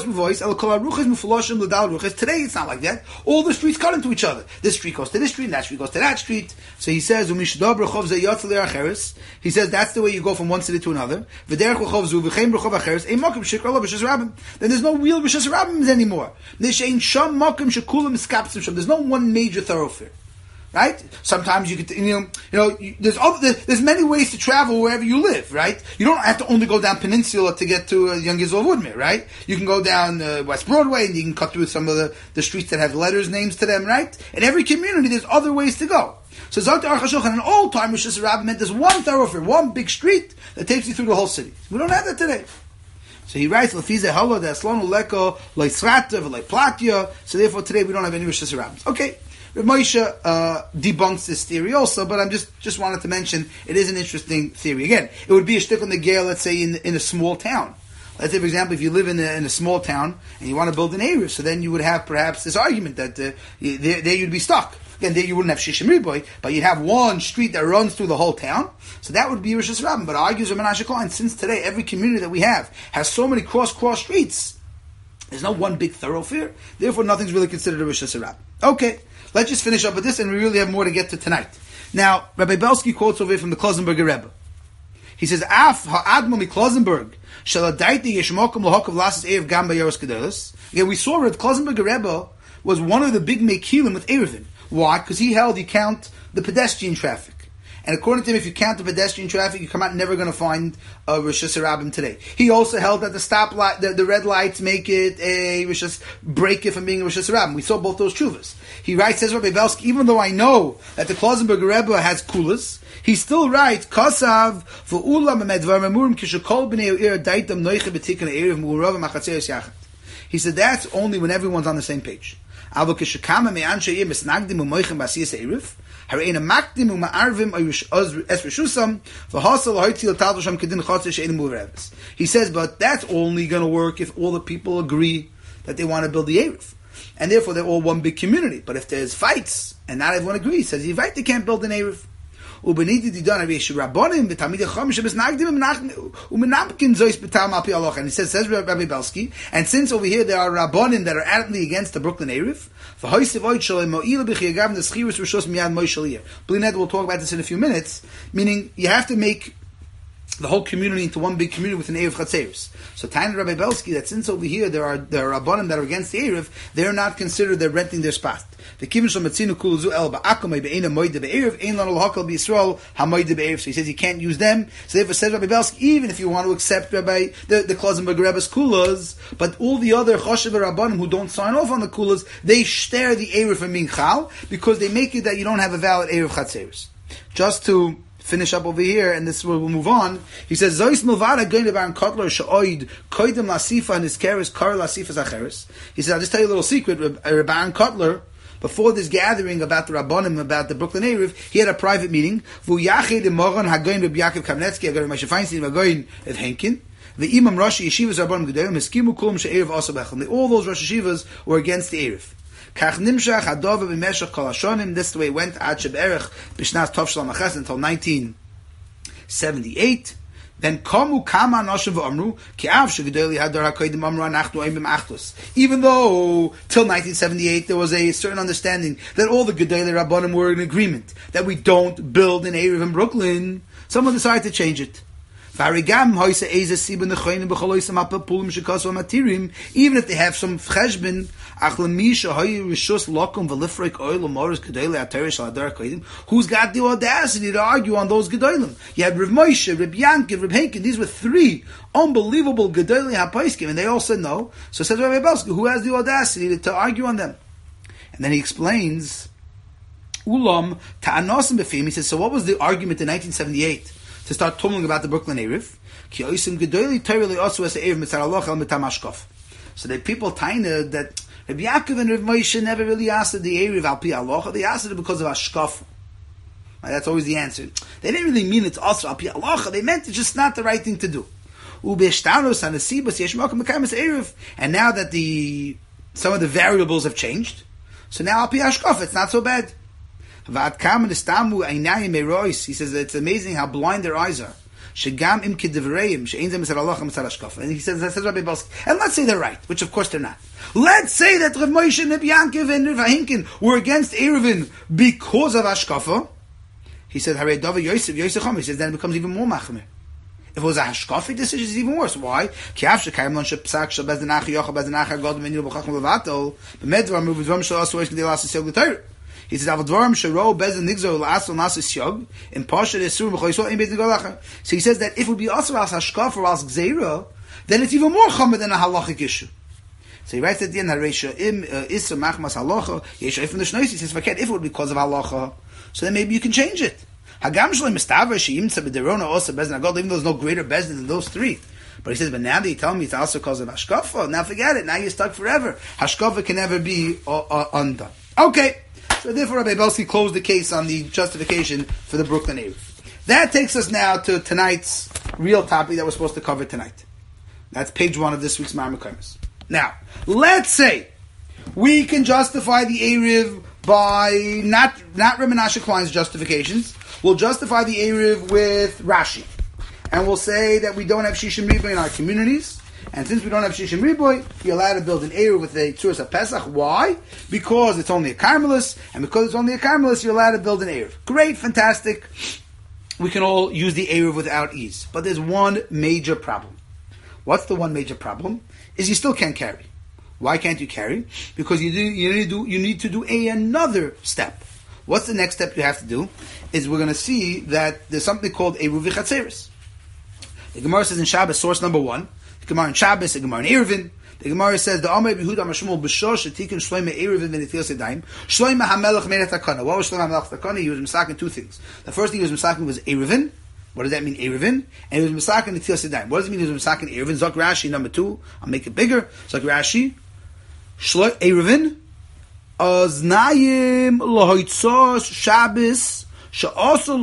not like that. All the streets cut into each other. This street goes to this street, and that street goes to that street. So he says, he says that's the way you go from one city to another. Then there's no real Rishus Harabim anymore. There's no one major thoroughfare. Right? Sometimes you could, you know, you know, you, there's other, there's many ways to travel wherever you live, right? You don't have to only go down Peninsula to get to uh, Young Gizl Woodmere, right? You can go down uh, West Broadway and you can cut through some of the, the streets that have letters, names to them, right? In every community, there's other ways to go. So Zot Aruch HaShulchan, in old time, Rosh Hashanah meant there's one thoroughfare, one big street that takes you through the whole city. We don't have that today. So he writes, Lefize Halo, the Aslonu Leko, Loisrata, Platya. So therefore today we don't have any Rosh Hashanah. Okay. Rav Moshe uh, debunks this theory also, but I'm just, just wanted to mention it is an interesting theory. Again, it would be a shtick on the Gael, let's say, in in a small town. Let's say, for example, if you live in a, in a small town and you want to build an area, so then you would have perhaps this argument that uh, you, there, there you'd be stuck. Again, there you wouldn't have Shishim Riboy, but you'd have one street that runs through the whole town. So that would be Rosh Hashanah. But argues Rav Menashe Klein, since today every community that we have has so many cross-cross streets, there's no one big thoroughfare, therefore nothing's really considered a Rosh Hashanah. Okay. Let's just finish up with this, and we really have more to get to tonight. Now, Rabbi Belsky quotes over here from the Klosenberger Rebbe. He says, "Af ha'admo mi Klosenberg shaladaiti yeshmokum lahokav lasas erev gam b'yaros kedelos." Again, we saw that Klosenberger Rebbe was one of the big mekilim with Erevin. Why? Because he held you count the pedestrian traffic. And according to him, if you count the pedestrian traffic, you come out never going to find a Rosh Hashanah today. He also held that the stop light, the, the red lights make it a Rosh Hashanah, break it from being a Rosh Hashanah. We saw both those chuvas. He writes, says Rabbi Belsky, even though I know that the Klosenberger Rebbe has kulas, he still writes, Kosav v'ulam medvar memurim kishakol b'nei ir daitam noiche b'tikun erev mu'urav machatzeres yachat. He said that's only when everyone's on the same page. Avo kishakama me'anshe ir misnagdim u'moichem b'asiyas erev. He says, but that's only going to work if all the people agree that they want to build the Erev. And therefore they're all one big community. But if there's fights, and not everyone agrees, says, you're right, they can't build an Erev. And he says, says Rabbi Belsky, and since over here there are Rabbonim that are adamantly against the Brooklyn Erev, we'll talk about this in a few minutes, meaning you have to make the whole community into one big community with an Erev Chatzeris. So Tanya Rabbi Belsky, that since over here there are there are Rabbanim that are against the Erev, they're not considered, they're renting their spot. So he says you can't use them. So therefore says Rabbi Belsky, even if you want to accept Rabbi the, the Klosenberger Rebbe's kulas, but all the other Choshev Rabbanim who don't sign off on the kulas, they share the Erev from Minchal, because they make it that you don't have a valid Erev Chatzeris. Just to finish up over here, and this will we'll move on. He says, "Zois milvada going to Baron Kotler she'oid koidem lasifa and his keres kar lasifas acheres." He says, "I'll just tell you a little secret. Baron Kotler, before this gathering about the Rabbanim, about the Brooklyn Erev, he had a private meeting. Vu yachid imoron hagoyin Rabbi Yaakov Kamnetsky, hagoyin Moshe Feinstein, hagoyin Ev Henkin. The Imam Rashi Yeshivas Rabbanim Gedolim Eskimu Kulum she'erev also bechel. All those Rosh Yeshivas were against the Erev. Kach nimshach hadova b'meshach kol hashonim. This is the way it went ad sheberech b'shnas tov shel machas until nineteen seventy-eight. Then komu kama anoshim v'amru ki av shegedoli hadar hakoydim amru anachnu oim b'machdus. Even though till nineteen seventy-eight there was a certain understanding that all the gedolei rabbanim were in agreement that we don't build an Erev in Brooklyn, someone decided to change it. Even if they have some cheshbon, who's got the audacity to argue on those gedolim? You had Rav Moshe, Rav Yankiv, Rav Henkin. These were three unbelievable gedolim hapaiskim, and they all said no. So says Rabbi Belsky, who has the audacity to, to argue on them? And then he explains, Ulam ta'anosim b'fim. He says, so what was the argument in nineteen seventy-eight? To start talking about the Brooklyn Erev. So the people taina that Rabbi Yaakov and Rav Moshe never really asked the Erev al pi halacha. They asked it because of Ashkaf. That's always the answer. They didn't really mean it's also al pi halacha. They meant it's just not the right thing to do. And now that the some of the variables have changed, so now al pi Ashkaf it's not so bad. He says it's amazing how blind their eyes are. And he says, says Rabbi Belsky, and let's say they're right, which of course they're not. Let's say that Rav Moshe, Rav Yankiv, and Rav Henkin were against Erevin because of Ashkafa. He said, Harei Dava Yosef, Yosef Chom. He says, then it becomes even more machmir. If it was a Hashkafic decision, it's even worse. Why? He says, "Avadvarim shero bezin nigzor la'asol nasis yog in pasha desur b'choisol ein bezin golacha." So he says that if it would be also as hashkaf or as gzeira, then it's even more chomer than a halachic issue. So he writes at the end, "Hareisha im isra machmas halacha yeshay from the shnois." He says, "Forget if it would be because of halacha, so then maybe you can change it." Hagam shalei mistaver sheimtza b'derona also bezin agod, even though there's no greater bezin than those three. But he says, but now that you tell me it's also because of hashkafa, now forget it. Now you're stuck forever. Hashkafa can never be uh, uh, undone. Okay. So therefore, Rabbi Belsky closed the case on the justification for the Brooklyn Eruv. That takes us now to tonight's real topic that we're supposed to cover tonight. That's page one of this week's Ma'amar Kaimas. Now, let's say we can justify the Eruv by not not Reb Menashe Klein's justifications. We'll justify the Eruv with Rashi. And we'll say that we don't have Shishim Riboy in our communities. And since we don't have Shishim Riboy, you're allowed to build an Eruv with a Tzuras HaPesach. Why? Because it's only a Carmelis. And because it's only a Carmelis, you're allowed to build an Eruv. Great, fantastic. We can all use the Eruv without ease. But there's one major problem. What's the one major problem? Is you still can't carry. Why can't you carry? Because you, do, you, need, to do, you need to do a, another step. What's the next step you have to do? Is we're going to see that there's something called Eruv V'Chatzeres. The Gemara says in Shabbos, source number one. The Gemara in Shabbos, the Gemara in Eruvin. The Gemara says, the Amar Yehuda Mashmul B'Shosh Etikin Shloime Eruvin V'Netilas Yadayim. Shloime HaMelech Made Takana. What was Shloime HaMelech Takana? He was misakin two things. The first thing he was misakin was Eruvin. What does that mean, Eruvin? And he was misakin Netilas Yadayim. What does it mean he was misakin Eruvin? Zok Rashi, number two. I'll make it bigger. Zok Rashi. Shlo Eruvin. Aznayim Lohoitzos Shabbos. Says Rashi,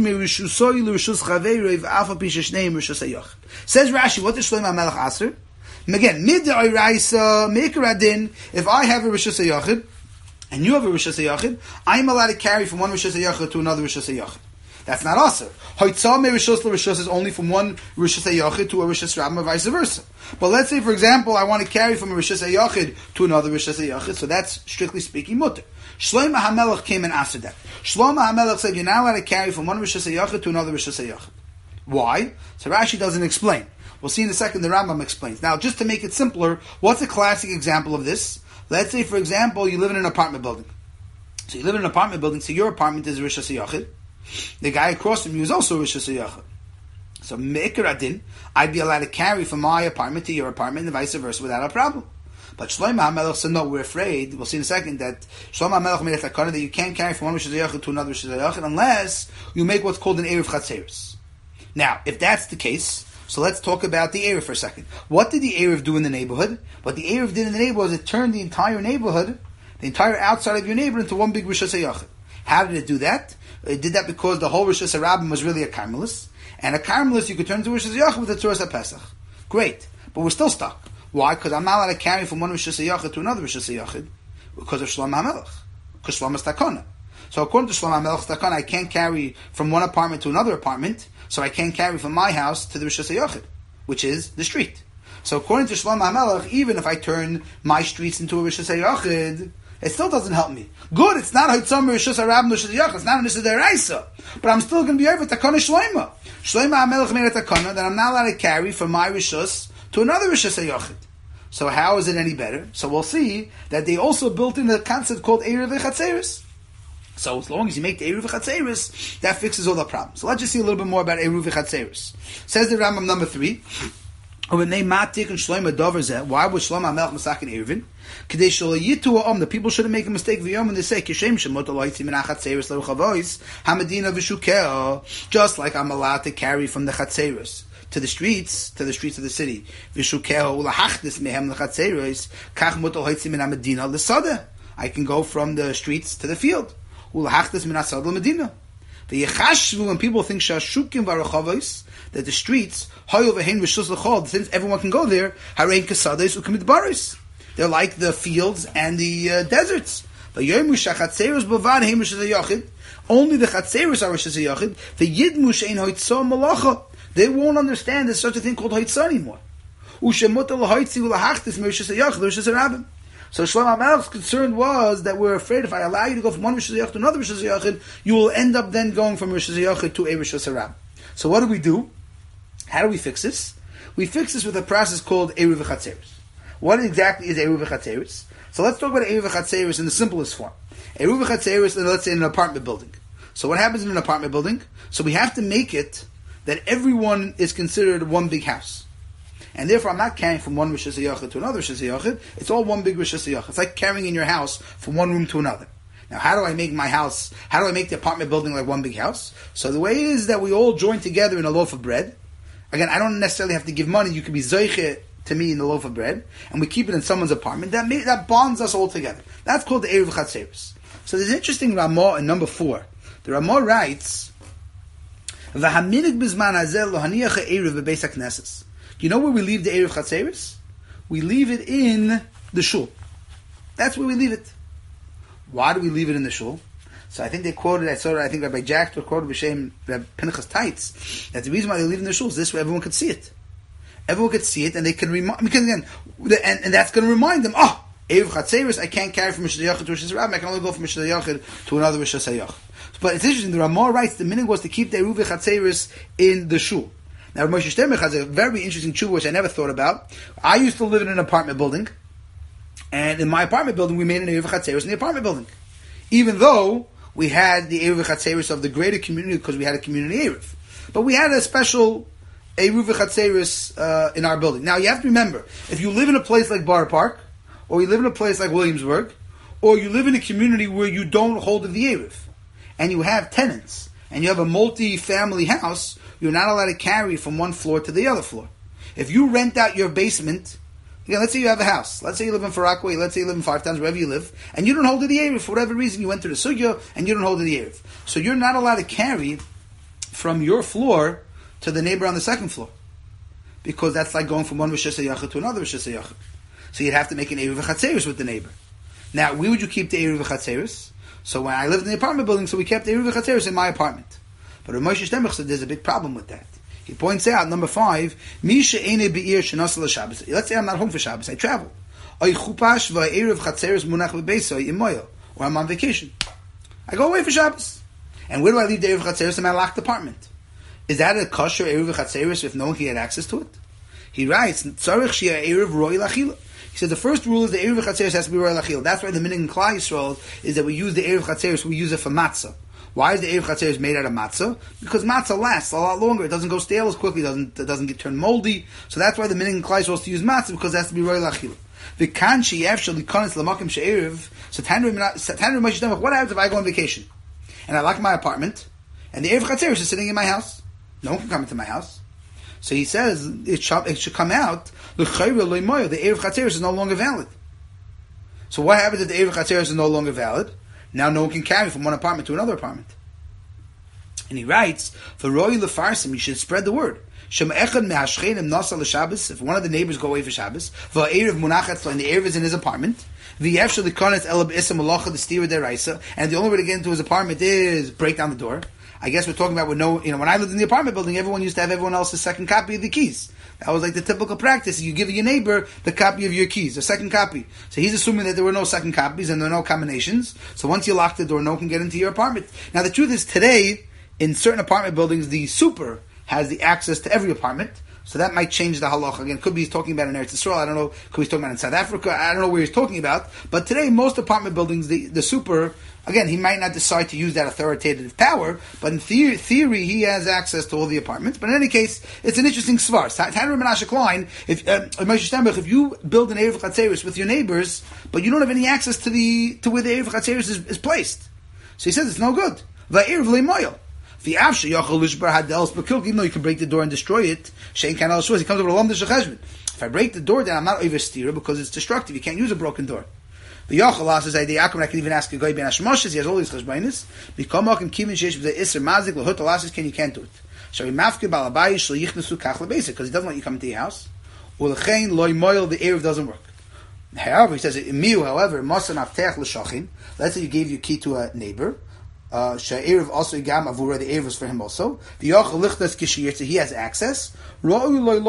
what is Shlomo HaMelech Aser? Again, mid the Oiraisa, Mekaradin, if I have a Rishus HaYachid, and you have a Rishus HaYachid, I'm allowed to carry from one Rishus HaYachid to another Rishus HaYachid. That's not Aser. Hoitzah me Rishus LeRishus is only from one Rishus HaYachid to a Rishus Rabbim, or vice versa. But let's say, for example, I want to carry from a Rishus HaYachid to another Rishus HaYachid, so that's strictly speaking mutter. Shlomo HaMelech came and answered that. Shlomo HaMelech said, you're now allowed to carry from one Rishus HaYachid to another Rishus HaYachid. Why? So Rashi doesn't explain. We'll see in a second the Rambam explains. Now, just to make it simpler, what's a classic example of this? Let's say, for example, you live in an apartment building. So you live in an apartment building, so your apartment is Rishus HaYachid. The guy across from you is also Rishus HaYachid. So, Me'ikar Adin, I'd be allowed to carry from my apartment to your apartment and vice versa without a problem. But Shlomo HaMelech said, no, we're afraid, we'll see in a second, that Shlomo HaMelech made a takana that you can't carry from one Rishus HaYachid to another Rishus HaYachid unless you make what's called an Eruv Chatzeres. Now, if that's the case, so let's talk about the Eruv for a second. What did the Eruv do in the neighborhood? What the Eruv did in the neighborhood was it turned the entire neighborhood, the entire outside of your neighbor, into one big Rishus HaYachid. How did it do that? It did that because the whole Rishus HaRabbim was really a Carmelis, and a Carmelis you could turn into Rishus HaYachid with a Tzuras HaPesach. Great, but we're still stuck. Why? Because I'm not allowed to carry from one Rishus HaYachid to another Rishus HaYachid because of Shlomo HaMelech. Because Shlomo is takana. So according to Shlomo HaMelech's takana, I can't carry from one apartment to another apartment, so I can't carry from my house to the Rishus HaYachid, which is the street. So according to Shlomo HaMelech, even if I turn my streets into a Rishus HaYachid, it still doesn't help me. Good, it's not Haitzam Rishus HaRabbim Rishus HaYachid, it's not a Rishus HaRaisa, but I'm still going to be over takana Shlomo. Shlomo HaMelech made a takana that I'm not allowed to carry from my Rishus to another Rishus HaYachid. So how is it any better? So we'll see that they also built in a concept called Eruv V'Chatzeres. So as long as you make the Eruv V'Chatzeres, that fixes all the problems. So let's just see a little bit more about Eruv V'Chatzeres. Says the Rambam number three, why would Shlomo HaMelech masakin Eruvin? The people shouldn't make a mistake when they say just like I'm allowed to carry from the Chatzeres to the streets, to the streets of the city. I can go from the streets to the field. When people think that the streets, since everyone can go there, they're like the fields and the uh, deserts. Only the Chatzeres are Rishus HaYachid. The Yidmush ein hoitzah malacha. They won't understand there's such a thing called hoitzah anymore. So Shlomo HaMelech's concern was that we're afraid if I allow you to go from one Rishus HaYachid to another Rishus HaYachid, you will end up then going from Rishus HaYachid to a Rishus HaRabbim. So what do we do? How do we fix this? We fix this with a process called Eruv V'Chatzeres. What exactly is Eruv V'Chatzeres? So let's talk about Eruv V'Chatzeres in the simplest form. Eruv Chatzeris, let's say in an apartment building. So what happens in an apartment building? So we have to make it that everyone is considered one big house. And therefore I'm not carrying from one Rosh Hashanah to another Rosh Hashanah. It's all one big Rosh Hashanah. It's like carrying in your house from one room to another. Now how do I make my house, how do I make the apartment building like one big house? So the way is that we all join together in a loaf of bread. Again, I don't necessarily have to give money. You could be zoiche to me in the loaf of bread. And we keep it in someone's apartment. That may, that bonds us all together. That's called the Eruv Chatzeris. So there's an interesting Ramah in number four. The Ramah writes, "V'haminig b'zman hazeh lo haniach ha'eruv b'beis haknesses." You know where we leave the Eruv Chatzeris? We leave it in the shul. That's where we leave it. Why do we leave it in the shul? So I think they quoted, I saw it, I think Rabbi Jack quoted B'Shem Rabbi Pinchas Teitz, that the reason why they leave it in the shul is this way everyone could see it. Everyone could see it and they can remind, because again, and, and that's going to remind them, oh, Eruv Chatzeris, I can't carry from Rosh Hashanah to Rosh Hashanah, I can only go from Rosh Hashanah to another Rosh Hashanah. But it's interesting, the Ramah writes, the minhag was to keep the Eruv Chatzeris in the shul. Now, Moshe Sternberg has a very interesting tshuva which I never thought about. I used to live in an apartment building, and in my apartment building, we made an Eruv Chatzeris in the apartment building. Even though we had the Eruv Chatzeris of the greater community because we had a community Eruv. But we had a special Eruv Chatzeris uh, in our building. Now, you have to remember, if you live in a place like Bar Park, or you live in a place like Williamsburg, or you live in a community where you don't hold of the Eruv, and you have tenants, and you have a multi-family house, you're not allowed to carry from one floor to the other floor. If you rent out your basement, again, let's say you have a house. Let's say you live in Farakwe, let's say you live in Five Towns, wherever you live, and you don't hold to the Eruv. For whatever reason, you went to the Sugya, and you don't hold to the Eruv. So you're not allowed to carry from your floor to the neighbor on the second floor. Because that's like going from one Rosh Hashanah to another Rosh Hashanah. So you'd have to make an Eruv Chatzeris with the neighbor. Now, where would you keep the Eruv Chatzeris? So when I lived in the apartment building, so we kept the Eruv Chatzeris in my apartment. But Rav Moshe Sternberg said there's a big problem with that. He points out, number five, Misha Eine Be'ir Shenasa L'Shabbos. Let's say I'm not home for Shabbos, I travel. Oy chupash v'eruv chatzeres munach v'beiso imoyo. Or I'm on vacation. I go away for Shabbos. And where do I leave the eruv chatzeres in my locked apartment? Is that a kosher eruv chatzeres if no one can get access to it? He writes, Tzarech shia eruv roi l'achila. He says the first rule is the eruv chatzeres has to be roi l'achila. That's why the minhag in Klal Yisrael is that we use the eruv chatzeres, we use it for matzah. Why is the Eruv Chatzeris made out of matzah? Because matzah lasts a lot longer. It doesn't go stale as quickly. It doesn't, it doesn't get turned moldy. So that's why the minhag in Klal Yisrael is to use matzah, because it has to be roi l'achila. V'kan she'yevshel likonis l'makim she'eruv. So Tanru Moshe Sternberg, what happens if I go on vacation and I lock my apartment and the Eruv Chatzeris is sitting in my house? No one can come into my house. So he says it should, it should come out the Eruv Chatzeris is no longer valid. So what happens if the Eruv Chatzeris is no longer valid? Now no one can carry from one apartment to another apartment. And he writes, for Roy Lefarsim, you should spread the word. If one of the neighbors go away for Shabbos, and the Eruv is in his apartment, and the only way to get into his apartment is break down the door. I guess we're talking about with no, you know, when I lived in the apartment building, everyone used to have everyone else's second copy of the keys. That was like the typical practice. You give your neighbor the copy of your keys, the second copy. So he's assuming that there were no second copies and there are no combinations. So once you lock the door, no one can get into your apartment. Now the truth is today, in certain apartment buildings, the super has the access to every apartment. So that might change the halacha. Again, could be he's talking about in Eretz Yisrael. I don't know. Could be he's talking about in South Africa. I don't know where he's talking about. But today, most apartment buildings, the, the super, again, he might not decide to use that authoritative power, but in theory, theory he has access to all the apartments. But in any case, it's an interesting svar. Tanur Menashe Klein, if uh, Moshe Sternberg, if you build an Eruv Chatzeris with your neighbors, but you don't have any access to the to where the Eruv Chatzeris is, is placed, so he says it's no good. Va'eruv le'moyel. Even though you can break the door and destroy it, he comes over to Lomdish Cheshbon. If I break the door, then I'm not oversteerer because it's destructive. You can't use a broken door. The Yochel says, I can even ask a guy ben Hashmoshes, he has all these cheshbonis. Become and Kimin Shesh with the Isser Mazik, Lahut Alasis, can you can't do it. So he mafke balabai shel yichnesu kach lebesa, because he doesn't want you come to your house. Ulechein loy moil, the Eruv doesn't work. However, he says, Miu, however, Mosan Avtech l'shachin, let's say you gave your key to a neighbor, Uh, Sha'erev also Igam Avura, the Erev is for him also. V'yochel lichtas kishiyirtza, he has access. But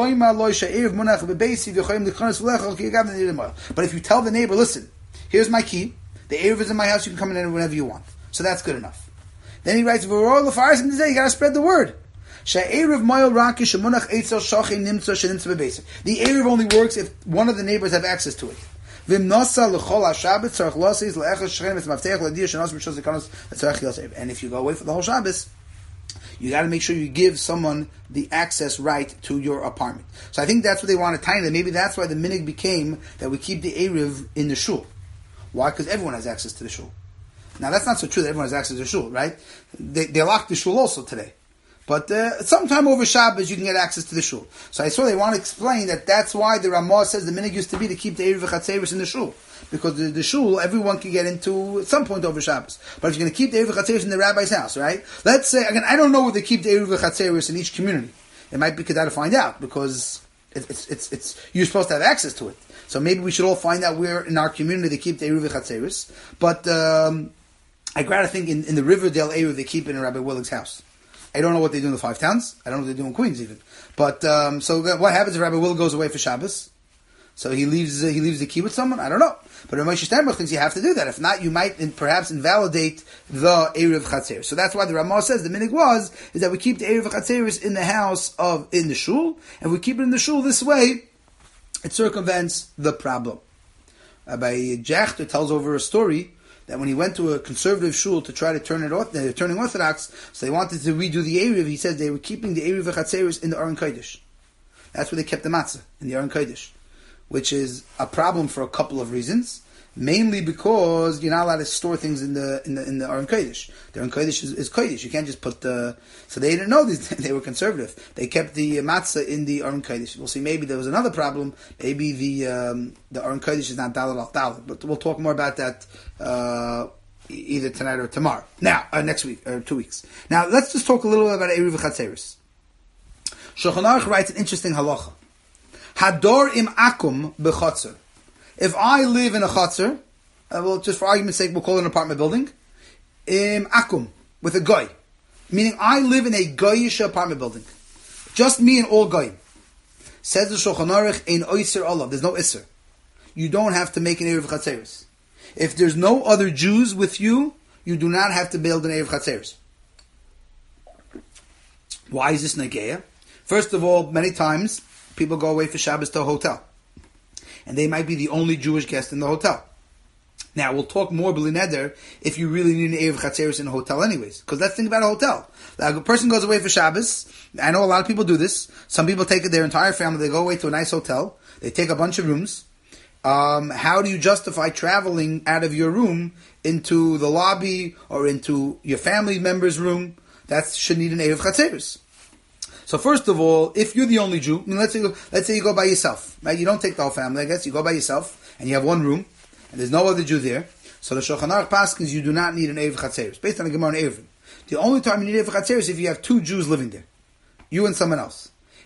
if you tell the neighbor, listen, here's my key, the Erev is in my house, you can come in whenever you want. So that's good enough. Then he writes, V'roi lefarsim today, you gotta spread the word. Sha'erev moil rakish shemunach eitzel shachin nimtza shenimtza bebeisa. The Erev only works if one of the neighbors have access to it. Vim nosa l'chol ha-Shabbos tzarech losis le'echad shchenim et maftech l'dir shenos mishos zikanos tzarech yosef. And if you go away for the whole Shabbos, you got to make sure you give someone the access right to your apartment. So I think that's what they want to tie in. Maybe that's why the minig became that we keep the Erev in the shul. Why? Because everyone has access to the shul. Now that's not so true that everyone has access to the shul, right? They, they lock the shul also today. But uh, sometime over Shabbos you can get access to the shul. So I saw they want to explain that that's why the Ramah says the minig used to be to keep the Erev Chatzeris in the shul. Because the, the shul, everyone can get into at some point over Shabbos. But if you're going to keep the Erev Chatzeris in the rabbi's house, right? Let's say, again, I don't know where they keep the Erev Chatzeris in each community. It might be Kedai to find out, because it, it's, it's, it's, you're supposed to have access to it. So maybe we should all find out where in our community they keep the Erev Chatzeris. But um, I gotta think in, in the Riverdale area they keep it in Rabbi Willig's house. I don't know what they do in the Five Towns. I don't know what they do in Queens even. But um, so what happens if Rabbi Will goes away for Shabbos? So he leaves uh, he leaves the key with someone? I don't know. But Ramesh Steinbach thinks you have to do that. If not, you might in, perhaps invalidate the Erev Chatzeris. So that's why the Ramah says the minig was is that we keep the Erev Chatzeris in the house of in the shul, and we keep it in the shul this way. It circumvents the problem. Rabbi Jachter tells over a story that when he went to a conservative shul to try to turn it off, they're turning Orthodox, so they wanted to redo the Erev. He said they were keeping the Erev Chatzeris in the Aron Kodesh. That's where they kept the matzah, in the Aron Kodesh, which is a problem for a couple of reasons. Mainly because you're not allowed to store things in the in the in the Aron Kodesh. The Aron Kodesh is, is Kodesh. You can't just put the. So they didn't know these. They were conservative. They kept the matzah in the Aron Kodesh. We'll see. Maybe there was another problem. Maybe the um, the Aron Kodesh is not daled al daled. But we'll talk more about that uh, either tonight or tomorrow. Now, uh, next week or two weeks. Now, let's just talk a little bit about Erev Chatzeris. Shulchan Aruch writes an interesting halacha. Hador im akum b'chotzer. If I live in a chutzner, uh, well, just for argument's sake, we'll call it an apartment building, im akum, with a goy. Meaning I live in a goyish apartment building. Just me and all goyim. Says the Shulchan Aruch, ein oiser olav. There's no iser. You don't have to make an Erev Chatzeris. If there's no other Jews with you, you do not have to build an Erev Chatzeris. Why is this Nageya? First of all, many times, people go away for Shabbos to a hotel. And they might be the only Jewish guest in the hotel. Now, we'll talk more, B'li Neder, if you really need an Erev Chatzeris in a hotel anyways. Because let's think about a hotel. Like a person goes away for Shabbos. I know a lot of people do this. Some people take their entire family, they go away to a nice hotel. They take a bunch of rooms. Um, how do you justify traveling out of your room into the lobby or into your family member's room? That should need an Erev Chatzeris. So first of all, if you're the only Jew, I mean, let's say let's say you go by yourself, right? You don't take the whole family, I guess. You go by yourself, and you have one room, and there's no other Jew there. So the Shulchan Aruch paskins you do not need an Erev Chatzeris, based on the Gemara and Eruvin. The only time you need Erev Chatzeris is if you have two Jews living there, you and someone else.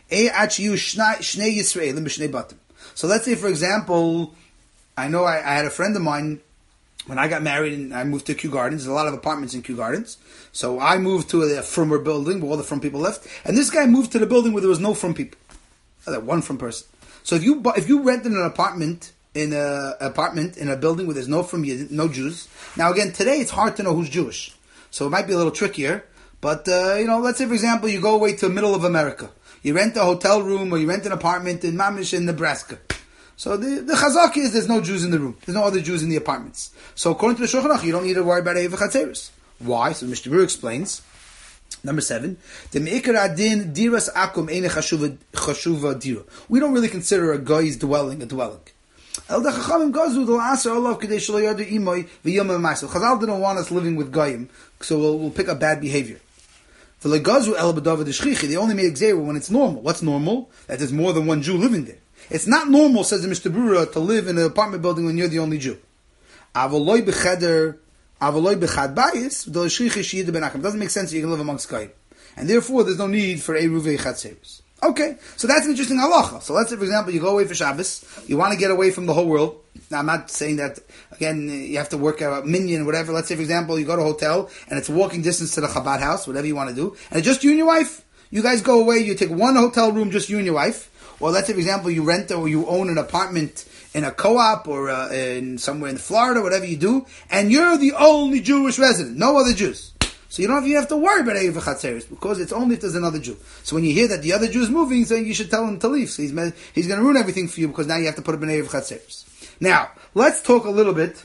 So let's say, for example, I know I, I had a friend of mine. When I got married and I moved to Kew Gardens, there's a lot of apartments in Kew Gardens. So I moved to a Frummer building where all the Frum people left. And this guy moved to the building where there was no Frum people. That one Frum person. So if you if you rented an apartment in a apartment in a building where there's no Frum, no Jews. Now again, today it's hard to know who's Jewish. So it might be a little trickier. But, uh, you know, let's say, for example, you go away to the middle of America. You rent a hotel room or you rent an apartment in Mamish in Nebraska. So the, the chazak is there's no Jews in the room. There's no other Jews in the apartments. So according to the Shulchan Aruch, you don't need to worry about Erev Chatzeris. Why? So Mishnah Berurah explains. Number seven, the meikar adin diras akum eine chashuva dira. We don't really consider a guy's dwelling a dwelling. El dachachamim gazu do aser olav kedei shelo yadu imoy v'yom ma'asel. Chazal didn't want us living with goyim, so we'll, we'll pick up bad behavior. The legazu el b'davad shchichi. They only made exer when it's normal. What's normal? That there's more than one Jew living there. It's not normal, says the Mishnah Berurah, to live in an apartment building when you're the only Jew. Avoloi b'cheder, avoloi b'chad bayis, do shchichi sheyid ben akim. It doesn't make sense that you can live amongst goyim, and therefore there's no need for Eruv Chatzeris. Okay, so that's an interesting halacha. So let's say, for example, you go away for Shabbos, you want to get away from the whole world. Now, I'm not saying that, again, you have to work out minyan, whatever. Let's say, for example, you go to a hotel, and it's walking distance to the Chabad house, whatever you want to do, and it's just you and your wife. You guys go away, you take one hotel room, just you and your wife. Or let's say, for example, you rent or you own an apartment in a co-op or uh, in somewhere in Florida, whatever you do, and you're the only Jewish resident, no other Jews. So you don't you have to worry about Erev Chatzeris because it's only if there's another Jew. So when you hear that the other Jew is moving, so you should tell him to leave. So he's he's going to ruin everything for you because now you have to put him in Erev Chatzeris. Now, let's talk a little bit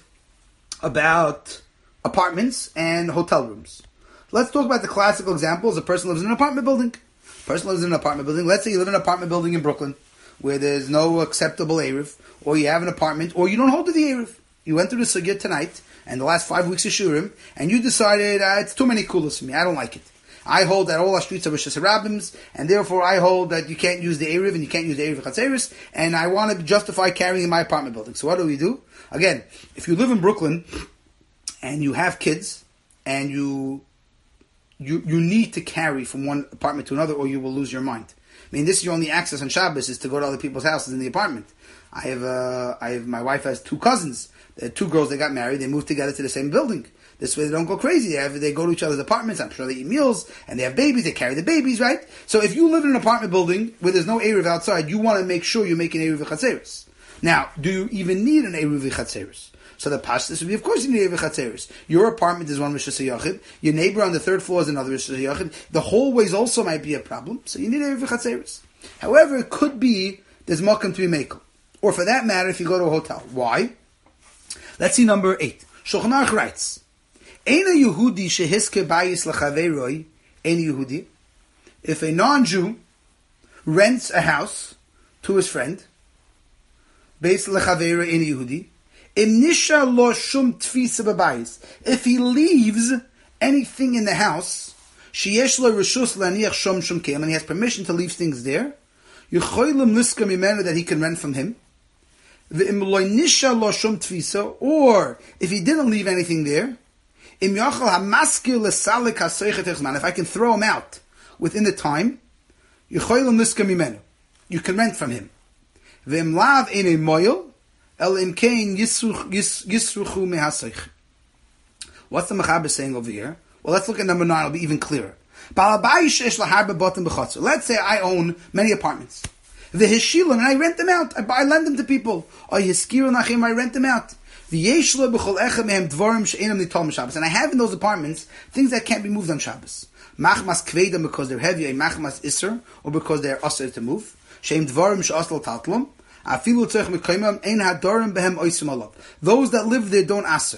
about apartments and hotel rooms. Let's talk about the classical examples. A person lives in an apartment building. A person lives in an apartment building. Let's say you live in an apartment building in Brooklyn where there's no acceptable Eruv, or you have an apartment, or you don't hold to the Eruv. You went through the sugya tonight, and the last five weeks of Shurim, and you decided, uh, it's too many kulas for me, I don't like it. I hold that all our streets are Rishas Harabims, and therefore I hold that you can't use the Eruv, and you can't use the Eruv Chatzeris, and I want to justify carrying in my apartment building. So what do we do? Again, if you live in Brooklyn, and you have kids, and you, you, you need to carry from one apartment to another, or you will lose your mind. I mean, this is your only access on Shabbos, is to go to other people's houses in the apartment. I have, uh, I have, my wife has two cousins, uh, two girls that got married, they moved together to the same building. This way they don't go crazy. They, have, they go to each other's apartments, I'm sure they eat meals, and they have babies, they carry the babies, right? So if you live in an apartment building where there's no Eruv outside, you want to make sure you make an Eruv Chatzeris. Now, do you even need an Eruv Chatzeris? So the pashtus would be, of course you need Eruv Chatzeris. Your apartment is one Rishus HaYachid, your neighbor on the third floor is another Rishus HaYachid, the hallways also might be a problem, so you need Eruv Chatzeris. However, it could be there's makom to be makel. Or for that matter, if you go to a hotel. Why? Let's see number eight. Shulchan Aruch writes, Eina Yehudi shehiske bayis lechaveroi, Eina Yehudi. If a non-Jew rents a house to his friend, Beis lechaveroi Eina Yehudi, Im nisha lo shum tfisa b'bayis. If he leaves anything in the house, sheyesh lo reshus laniach shum shum keim, and he has permission to leave things there, Yecholim liska mimenu, that he can rent from him. V'im lo nisha lo shum tfisa, or if he didn't leave anything there, im yachal hamaskir lesalik hasoichet echman, if I can throw him out within the time, Yecholim liska mimenu, you can rent from him. V'im lav ene moyel, el im kein yisruchu mehasoich. What's the Mechaber saying over here? Well, let's look at number nine, it'll be even clearer. Let's say I own many apartments. And I rent them out. I, buy, I lend them to people. I rent them out. And I have in those apartments things that can't be moved on Shabbos. Machmas kveda, because they're heavy, a machmas iser, or because they're usher to move. Shem dvarim she'asl tatlum. Those that live there don't aser.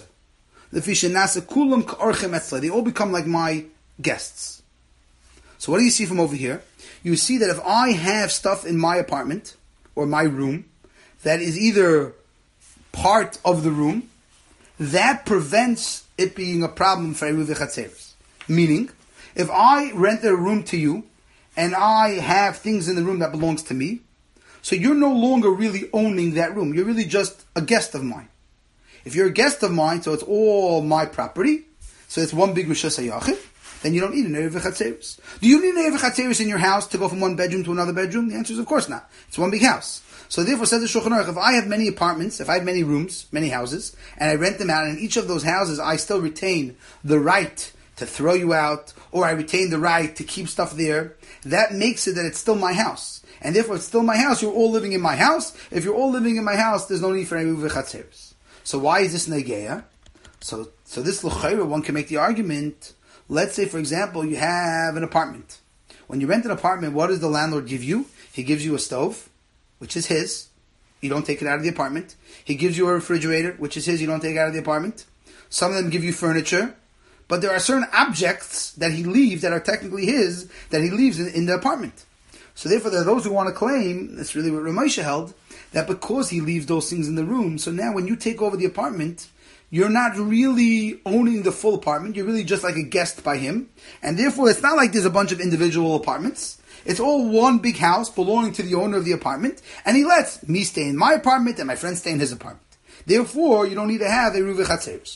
They all become like my guests. So what do you see from over here? You see that if I have stuff in my apartment or my room that is either part of the room, that prevents it being a problem for Eruv Chatzeris. Meaning, if I rent a room to you and I have things in the room that belongs to me, so you're no longer really owning that room. You're really just a guest of mine. If you're a guest of mine, so it's all my property, so it's one big Rishus HaYachid, then you don't need an Eruv Chatzeris. Do you need an Eruv Chatzeris in your house to go from one bedroom to another bedroom? The answer is of course not. It's one big house. So therefore, says the Shulchan Aruch, if I have many apartments, if I have many rooms, many houses, and I rent them out, and in each of those houses I still retain the right to throw you out, or I retain the right to keep stuff there, that makes it that it's still my house. And therefore, it's still my house. You're all living in my house. If you're all living in my house, there's no need for Eruv Chatzeris. So why is this negeya? So, so this l'chayra, one can make the argument. Let's say, for example, you have an apartment. When you rent an apartment, what does the landlord give you? He gives you a stove, which is his. You don't take it out of the apartment. He gives you a refrigerator, which is his. You don't take it out of the apartment. Some of them give you furniture. But there are certain objects that he leaves that are technically his, that he leaves in, in the apartment. So therefore, there are those who want to claim, that's really what Ramosha held, that because he leaves those things in the room, so now when you take over the apartment, you're not really owning the full apartment, you're really just like a guest by him, and therefore it's not like there's a bunch of individual apartments, it's all one big house belonging to the owner of the apartment, and he lets me stay in my apartment and my friend stay in his apartment. Therefore, you don't need to have a Eruv Chatzeris.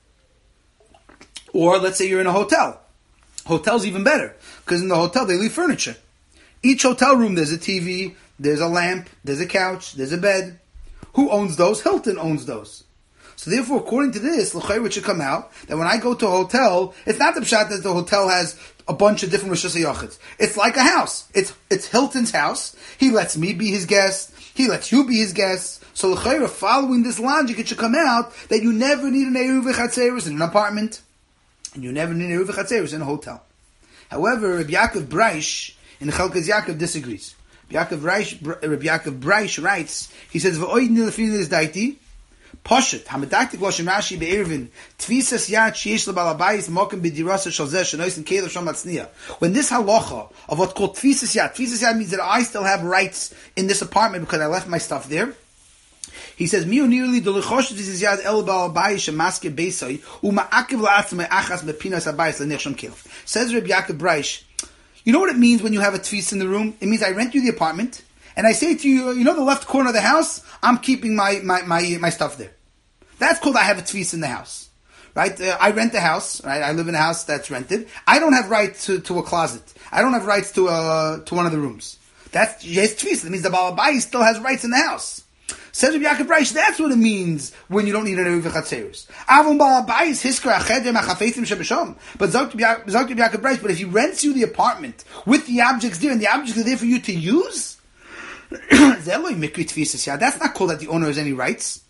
Or let's say you're in a hotel. Hotel's even better, because in the hotel they leave furniture. Each hotel room, there's a T V, there's a lamp, there's a couch, there's a bed. Who owns those? Hilton owns those. So therefore, according to this, l'chayr should come out that when I go to a hotel, it's not the pshat that the hotel has a bunch of different Rishus HaYachids. It's like a house. It's it's Hilton's house. He lets me be his guest. He lets you be his guest. So l'chayr, following this logic, it should come out that you never need an Eruv Chatzeris in an apartment, and you never need an Eruv Chatzeris in a hotel. However, Rabbi Yaakov Braish in Chelkas Yaakov disagrees. Yaakov Breish, Rabbi Yaakov Breish writes, he says, V'oid nilafin is daiti, Poshet, Hamadaktik Loshem Rashi be'ervin, Tvisas Yad Sheish L'Balabayis Mokem B'dirasa Shal Zeh Shenois and Kelev Shal Matzniya. When this halacha of what's called Tvisas Yad, Tvisas Yad means that I still have rights in this apartment because I left my stuff there. He says, Miu nearly the Lechosh Tvisas Yad El Balabayis Shemaske Beisai Uma'akiv La'atzmei Achas Bepinas Abayis L'Nech Kelev. Says Rabbi Yaakov Breish, you know what it means when you have a tfis in the room? It means I rent you the apartment, and I say to you, you know the left corner of the house? I'm keeping my, my, my, my stuff there. That's called I have a tfis in the house. Right? Uh, I rent a house, right? I live in a house that's rented. I don't have rights to, to a closet. I don't have rights to uh, to one of the rooms. That's yes tfis. That means the Baal Bayis still has rights in the house. Says Rabbi Yaakov Breish, that's what it means when you don't need an Eruv V'Chatzeros. Avon Baal Bayis hiskar achedem achafeitim shebesham. But Zok Rabbi Yaakov Breish, but if he rents you the apartment with the objects there, and the objects are there for you to use, that's not called that the owner has any rights.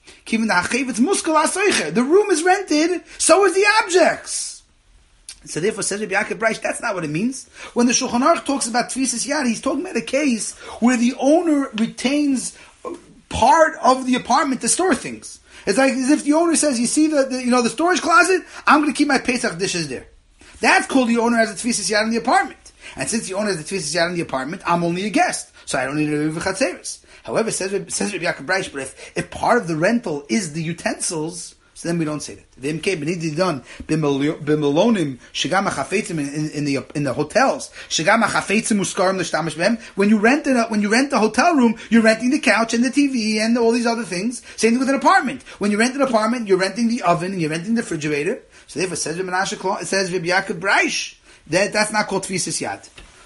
The room is rented, so is the objects. So therefore, says Rabbi Yaakov Breish, that's not what it means. When the Shulchan Aruch talks about Tfisas Yad, he's talking about a case where the owner retains part of the apartment to store things. It's like as if the owner says, you see the, the you know the storage closet, I'm going to keep my Pesach dishes there. That's called the owner has a Tfisas Yad in the apartment. And since the owner has a Tfisas Yad in the apartment, I'm only a guest, so I don't need a Eruv V'Chatzeros. However, says says Rabbi Yaakov Breish, but if, if part of the rental is the utensils, so then we don't say that. In the in the in the hotels, when you rent a, when you rent a hotel room, you're renting the couch and the T V and all these other things. Same thing with an apartment. When you rent an apartment, you're renting the oven and you're renting the refrigerator. So therefore, says it says Rabbi Yaakov Breish that that's not called Tfisas Yad.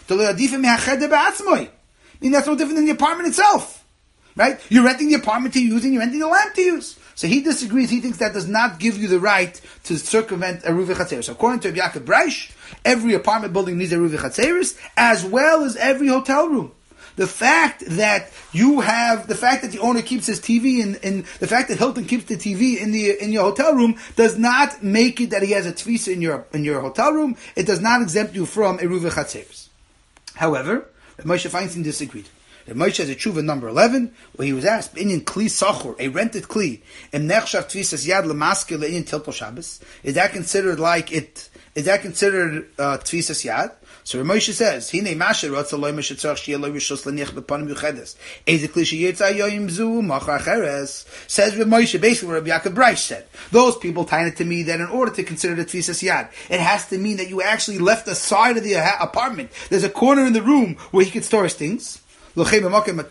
I mean, that's no different than the apartment itself. Right? You're renting the apartment to use and you're renting the lamp to use. So he disagrees. He thinks that does not give you the right to circumvent a Eruv V'Chatzeros. So according to Rabbi Yaakov Breish, every apartment building needs a Eruv V'Chatzeros, as well as every hotel room. The fact that you have, the fact that the owner keeps his T V in, in the fact that Hilton keeps the T V in the in your hotel room does not make it that he has a tfisa in your in your hotel room. It does not exempt you from Eruv V'Chatzeros. However, Moshe Feinstein disagreed. The Moshe has a tshuva number eleven, where he was asked, "Inyan kli sachur, a rented kli, im nechshav tfisas yad lemaske le'inyan tilpul Shabbos, is that considered like it? Is that considered uh, tfisas yad?" So Moshe says, "Hine masher rotza loy masher tzarich sheyeh loy rishus l'niach b'panim yuchedes, eze kli sheyetza yoyim zu machar cheres." Says Moshe, basically what Rabbi Yaakov Breish said. Those people tie it to me that in order to consider the tfisas yad, it has to mean that you actually left the side of the apartment. There's a corner in the room where he could store his things. As opposed to,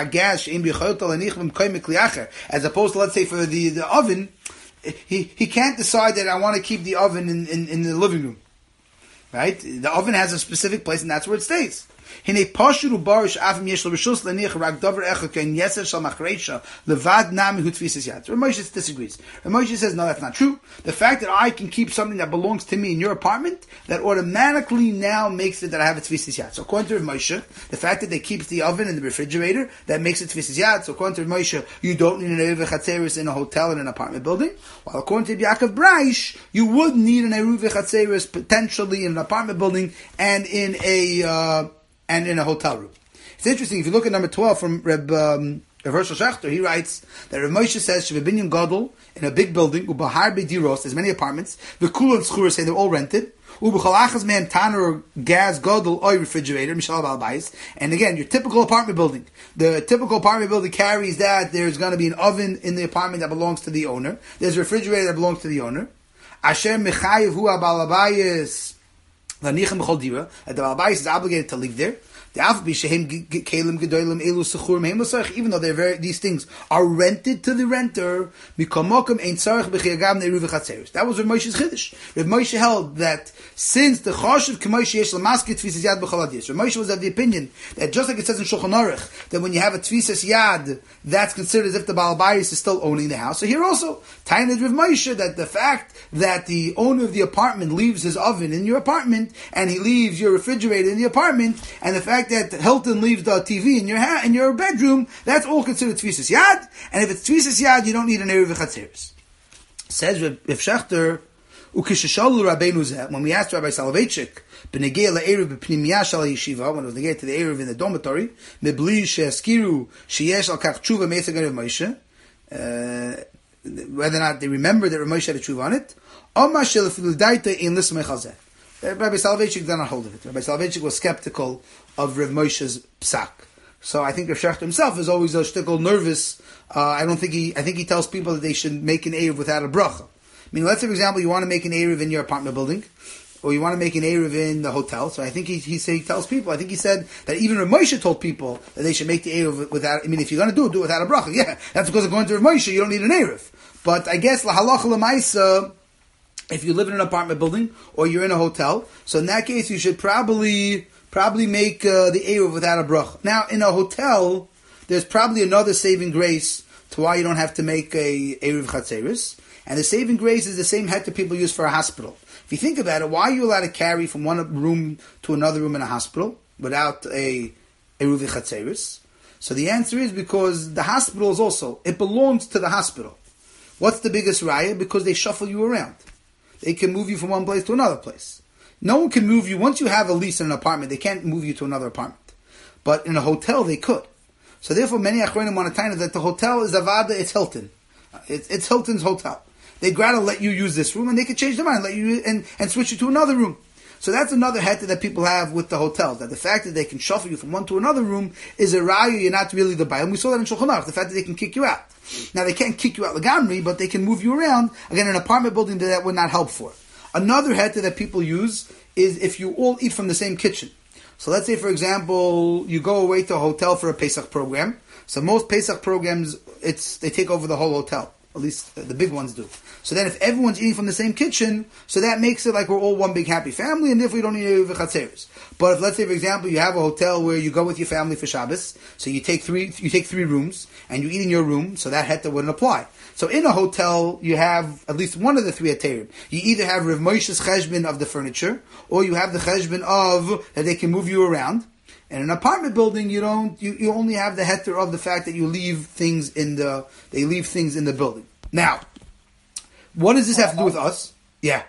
let's say, for the, the oven, he, he can't decide that I want to keep the oven in, in, in the living room. Right? The oven has a specific place and that's where it stays. Ramesh disagrees. Ramesh says, no, that's not true. The fact that I can keep something that belongs to me in your apartment, that automatically now makes it that I have a tfisas yad. So according to Ramesh, the fact that they keep the oven and the refrigerator, that makes it tfisas yad. So according to Ramesh, you don't need an Eruv V'Chatzeros in a hotel and an apartment building. While according to Yaakov Breish, you would need an Eruv V'Chatzeros potentially in an apartment building and in a uh, and in a hotel room. It's interesting, if you look at number twelve from Reb, um, Reb Hershel Schachter, he writes that Reb Moshe says, Shevabinyan Gadol, in a big building, Ubahar Bediros, there's many apartments, the Kula and Schura say they're all rented, Ubachalachas Mehem Tanner, gas, Gadol, oil refrigerator, Mishal Balbais, and again, your typical apartment building. The typical apartment building carries that there's going to be an oven in the apartment that belongs to the owner, there's a refrigerator that belongs to the owner, Asher Mechayev Hu Abalabayis, that the Balbais is obligated to live there. Even though they're very, these things are rented to the renter, that was Rav Moshe's chiddush. Rav Moshe held that since the choshev k'moshe yesh l'maske tfisas yad b'chol hadiyos, Rav Moshe was of the opinion that just like it says in Shulchan Aruch that when you have a tfisas yad, that's considered as if the Baal Bayis is still owning the house. So here also, tying it Rav Moshe that the fact that the owner of the apartment leaves his oven in your apartment and he leaves your refrigerator in the apartment, and the fact that Hilton leaves the T V in your ha- in your bedroom, that's all considered tfisas yad. And if it's tfisas yad, you don't need an Eruv V'Chatzeros. Says Rav Schachter, Ukishashalu Rabbeinu Zeh, when we asked Rabbi Soloveitchik, B'negei la'eruv b'pnimiyah shel yeshiva, when it was negei to the eruv in the dormitory, Mibli she'eskiru sheyesh al kach tshuva me'etzeg Rav Moshe, whether or not they remember that Rav Moshe had a tshuva on it, Omar shel filudaita in lismei chazeh. Rabbi Soloveitchik did not hold of it. Rabbi Soloveitchik was skeptical of Rav Moshe's psak. So I think Rav Shechter himself is always a shtickle nervous. Uh, I don't think he, I think he tells people that they should make an eruv without a bracha. I mean, let's say, for example, you want to make an eruv in your apartment building, or you want to make an eruv in the hotel. So I think he he, say, he tells people. I think he said that even Rav Moshe told people that they should make the eruv without. I mean, if you're going to do it, do it without a bracha. Yeah, that's because according to Rav Moshe, you don't need an eruv. But I guess lahalacha lemaisa, if you live in an apartment building or you're in a hotel, so in that case, you should probably probably make uh, the eruv without a bracha. Now, in a hotel, there's probably another saving grace to why you don't have to make a eruv chatzeris. And the saving grace is the same head that people use for a hospital. If you think about it, why are you allowed to carry from one room to another room in a hospital without a eruv chatzeris? So the answer is because the hospital is also, it belongs to the hospital. What's the biggest raya? Because they shuffle you around. They can move you from one place to another place. No one can move you, once you have a lease in an apartment, they can't move you to another apartment. But in a hotel, they could. So therefore, many achronim want to tell you that the hotel is Avada, it's Hilton. It's, it's Hilton's hotel. They'd rather let you use this room, and they could change their mind, let you and, and switch you to another room. So that's another heta that people have with the hotels, that the fact that they can shuffle you from one to another room is a raya, you're not really the bayim. We saw that in Shulchan Aruch, the fact that they can kick you out. Now they can't kick you out legamri, but they can move you around. Again, an apartment building that, that would not help for. Another heta that people use is if you all eat from the same kitchen. So let's say, for example, you go away to a hotel for a Pesach program. So most Pesach programs, it's they take over the whole hotel. At least the big ones do. So then if everyone's eating from the same kitchen, so that makes it like we're all one big happy family, and if we don't need eruv chatzeris. But if, let's say, for example, you have a hotel where you go with your family for Shabbos, so you take three you take three rooms, and you eat in your room, so that heta wouldn't apply. So in a hotel, you have at least one of the three heterim. You either have Rav Moshe's cheshbon of the furniture, or you have the cheshbon of that they can move you around. In an apartment building, you don't. You, you only have the heter of the fact that you leave things in the. They leave things in the building. Now, what does this have to do with us? Yeah.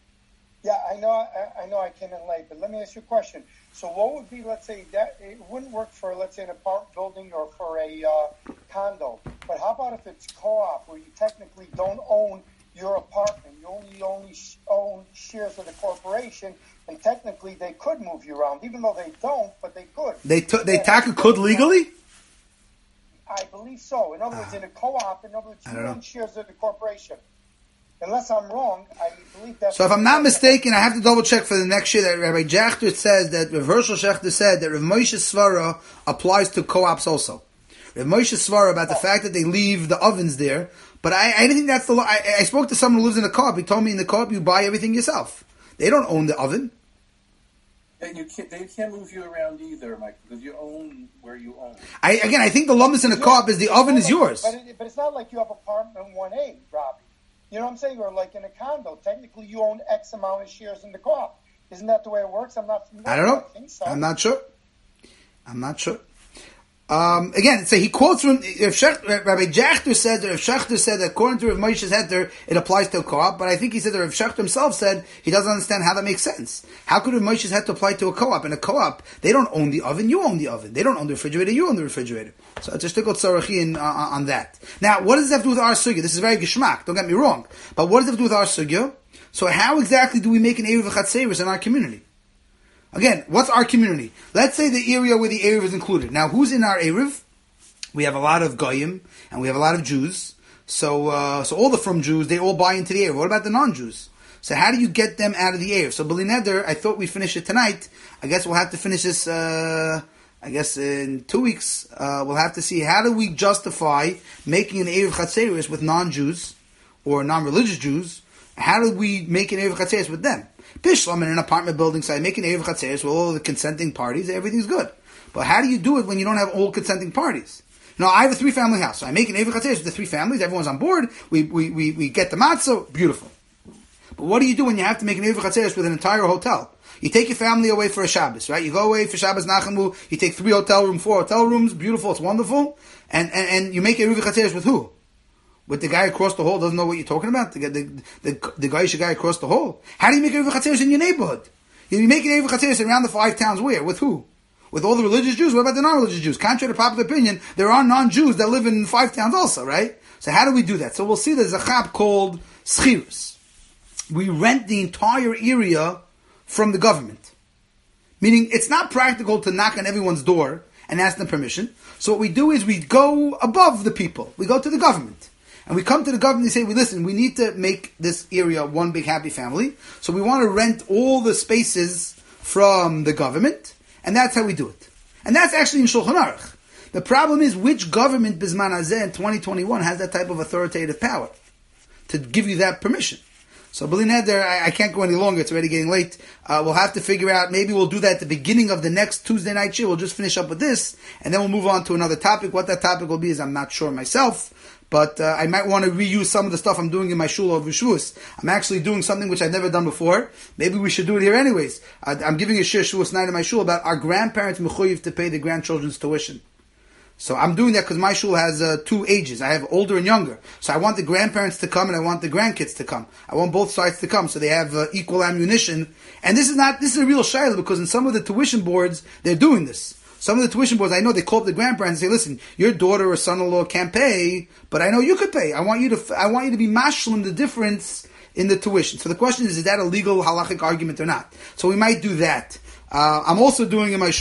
Yeah, I know. I, I know. I came in late, but let me ask you a question. So, what would be? Let's say that it wouldn't work for, let's say, an apartment building or for a uh, condo. But how about if it's co-op, where you technically don't own your apartment, you only only own shares of the corporation? And technically, they could move you around, even though they don't, but they could. They t- they taka could legally? I believe so. In other words, uh, in a co-op, in other words, you own shares of the corporation. Unless I'm wrong, I believe that's... So if I'm not mistaken, I have to double check for the next year that Rabbi Jachter says that, Rav Hershel Shechter said that Rav Moshe Svara applies to co-ops also. Rav Moshe Svara about the oh. fact that they leave the ovens there, but I, I didn't think that's the law. I, I spoke to someone who lives in a co-op. He told me in the co-op you buy everything yourself. They don't own the oven. And you can't, they can't move you around either, Mike, because you own where you own. I, again, I think the lummus in a co-op is the oven is like, yours. But, it, but it's not like you have apartment one A, Robbie. You know what I'm saying? Or like in a condo. Technically, you own X amount of shares in the co-op. Isn't that the way it works? I'm not familiar. I don't know. I think so. I'm not sure. I'm not sure. Um, again, so he quotes from if Shech, Rabbi Jachter said that if Shechter said that according to Rav Moshe's heter it applies to a co-op, but I think he said that Rav Shechter himself said he doesn't understand how that makes sense. How could Rav Moshe's heter apply to a co-op? In a co-op, they don't own the oven, you own the oven. They don't own the refrigerator, you own the refrigerator. So it's a shtickle tzarachin on, on that. Now, what does that have to do with our sugya? This is very geschmack. Don't get me wrong, but what does it have to do with our sugya? So how exactly do we make an eruv chatzeris in our community? Again, what's our community? Let's say the area where the eruv is included. Now, who's in our eruv? We have a lot of goyim, and we have a lot of Jews. So, uh, so all the from Jews, they all buy into the eruv. What about the non-Jews? So how do you get them out of the eruv? So, B'li Neder, I thought we'd finish it tonight. I guess we'll have to finish this, uh, I guess in two weeks. Uh, we'll have to see how do we justify making an eruv chatzeris with non-Jews, or non-religious Jews. How do we make an eruv chatzeris with them? Bishlam in an apartment building, so I make an eruv chatzeris with all the consenting parties, everything's good. But how do you do it when you don't have all consenting parties? You know, I have a three-family house, so I make an eruv chatzeris with the three families, everyone's on board, we, we, we, we get the matzah, beautiful. But what do you do when you have to make an eruv chatzeris with an entire hotel? You take your family away for a Shabbos, right? You go away for Shabbos Nachamu, you take three hotel rooms, four hotel rooms, beautiful, it's wonderful, and, and, and you make eruv chatzeris with who? With the guy across the hall doesn't know what you're talking about? The, the, the, the guy, the guy across the hall? How do you make Erev Chatzeros in your neighborhood? You're making Erev Chatzeros around the five towns where? With who? With all the religious Jews? What about the non-religious Jews? Contrary to popular opinion, there are non-Jews that live in five towns also, right? So how do we do that? So we'll see there's a chap called Schirus. We rent the entire area from the government. Meaning, it's not practical to knock on everyone's door and ask them permission. So what we do is we go above the people. We go to the government. And we come to the government and say, we listen, we need to make this area one big happy family. So we want to rent all the spaces from the government. And that's how we do it. And that's actually in Shulchan Aruch. The problem is, which government, Bizman Hazeh, in twenty twenty-one, has that type of authoritative power to give you that permission? So, B'li Neder, I, I can't go any longer. It's already getting late. Uh, we'll have to figure out, maybe we'll do that at the beginning of the next Tuesday night show. We'll just finish up with this, and then we'll move on to another topic. What that topic will be is I'm not sure myself, but uh, I might want to reuse some of the stuff I'm doing in my shul over Shavuos. I'm actually doing something which I've never done before. Maybe we should do it here anyways. I, I'm giving a shir Shavuos night in my shul about our grandparents mechuyev to pay the grandchildren's tuition. So I'm doing that because my shul has uh, two ages. I have older and younger. So I want the grandparents to come and I want the grandkids to come. I want both sides to come so they have uh, equal ammunition. And this is not, this is a real shayla because in some of the tuition boards, they're doing this. Some of the tuition boards, I know they call up the grandparents and say, listen, your daughter or son-in-law can't pay, but I know you could pay. I want you to, I want you to be mashlim the difference in the tuition. So the question is, is that a legal halachic argument or not? So we might do that. Uh, I'm also doing in my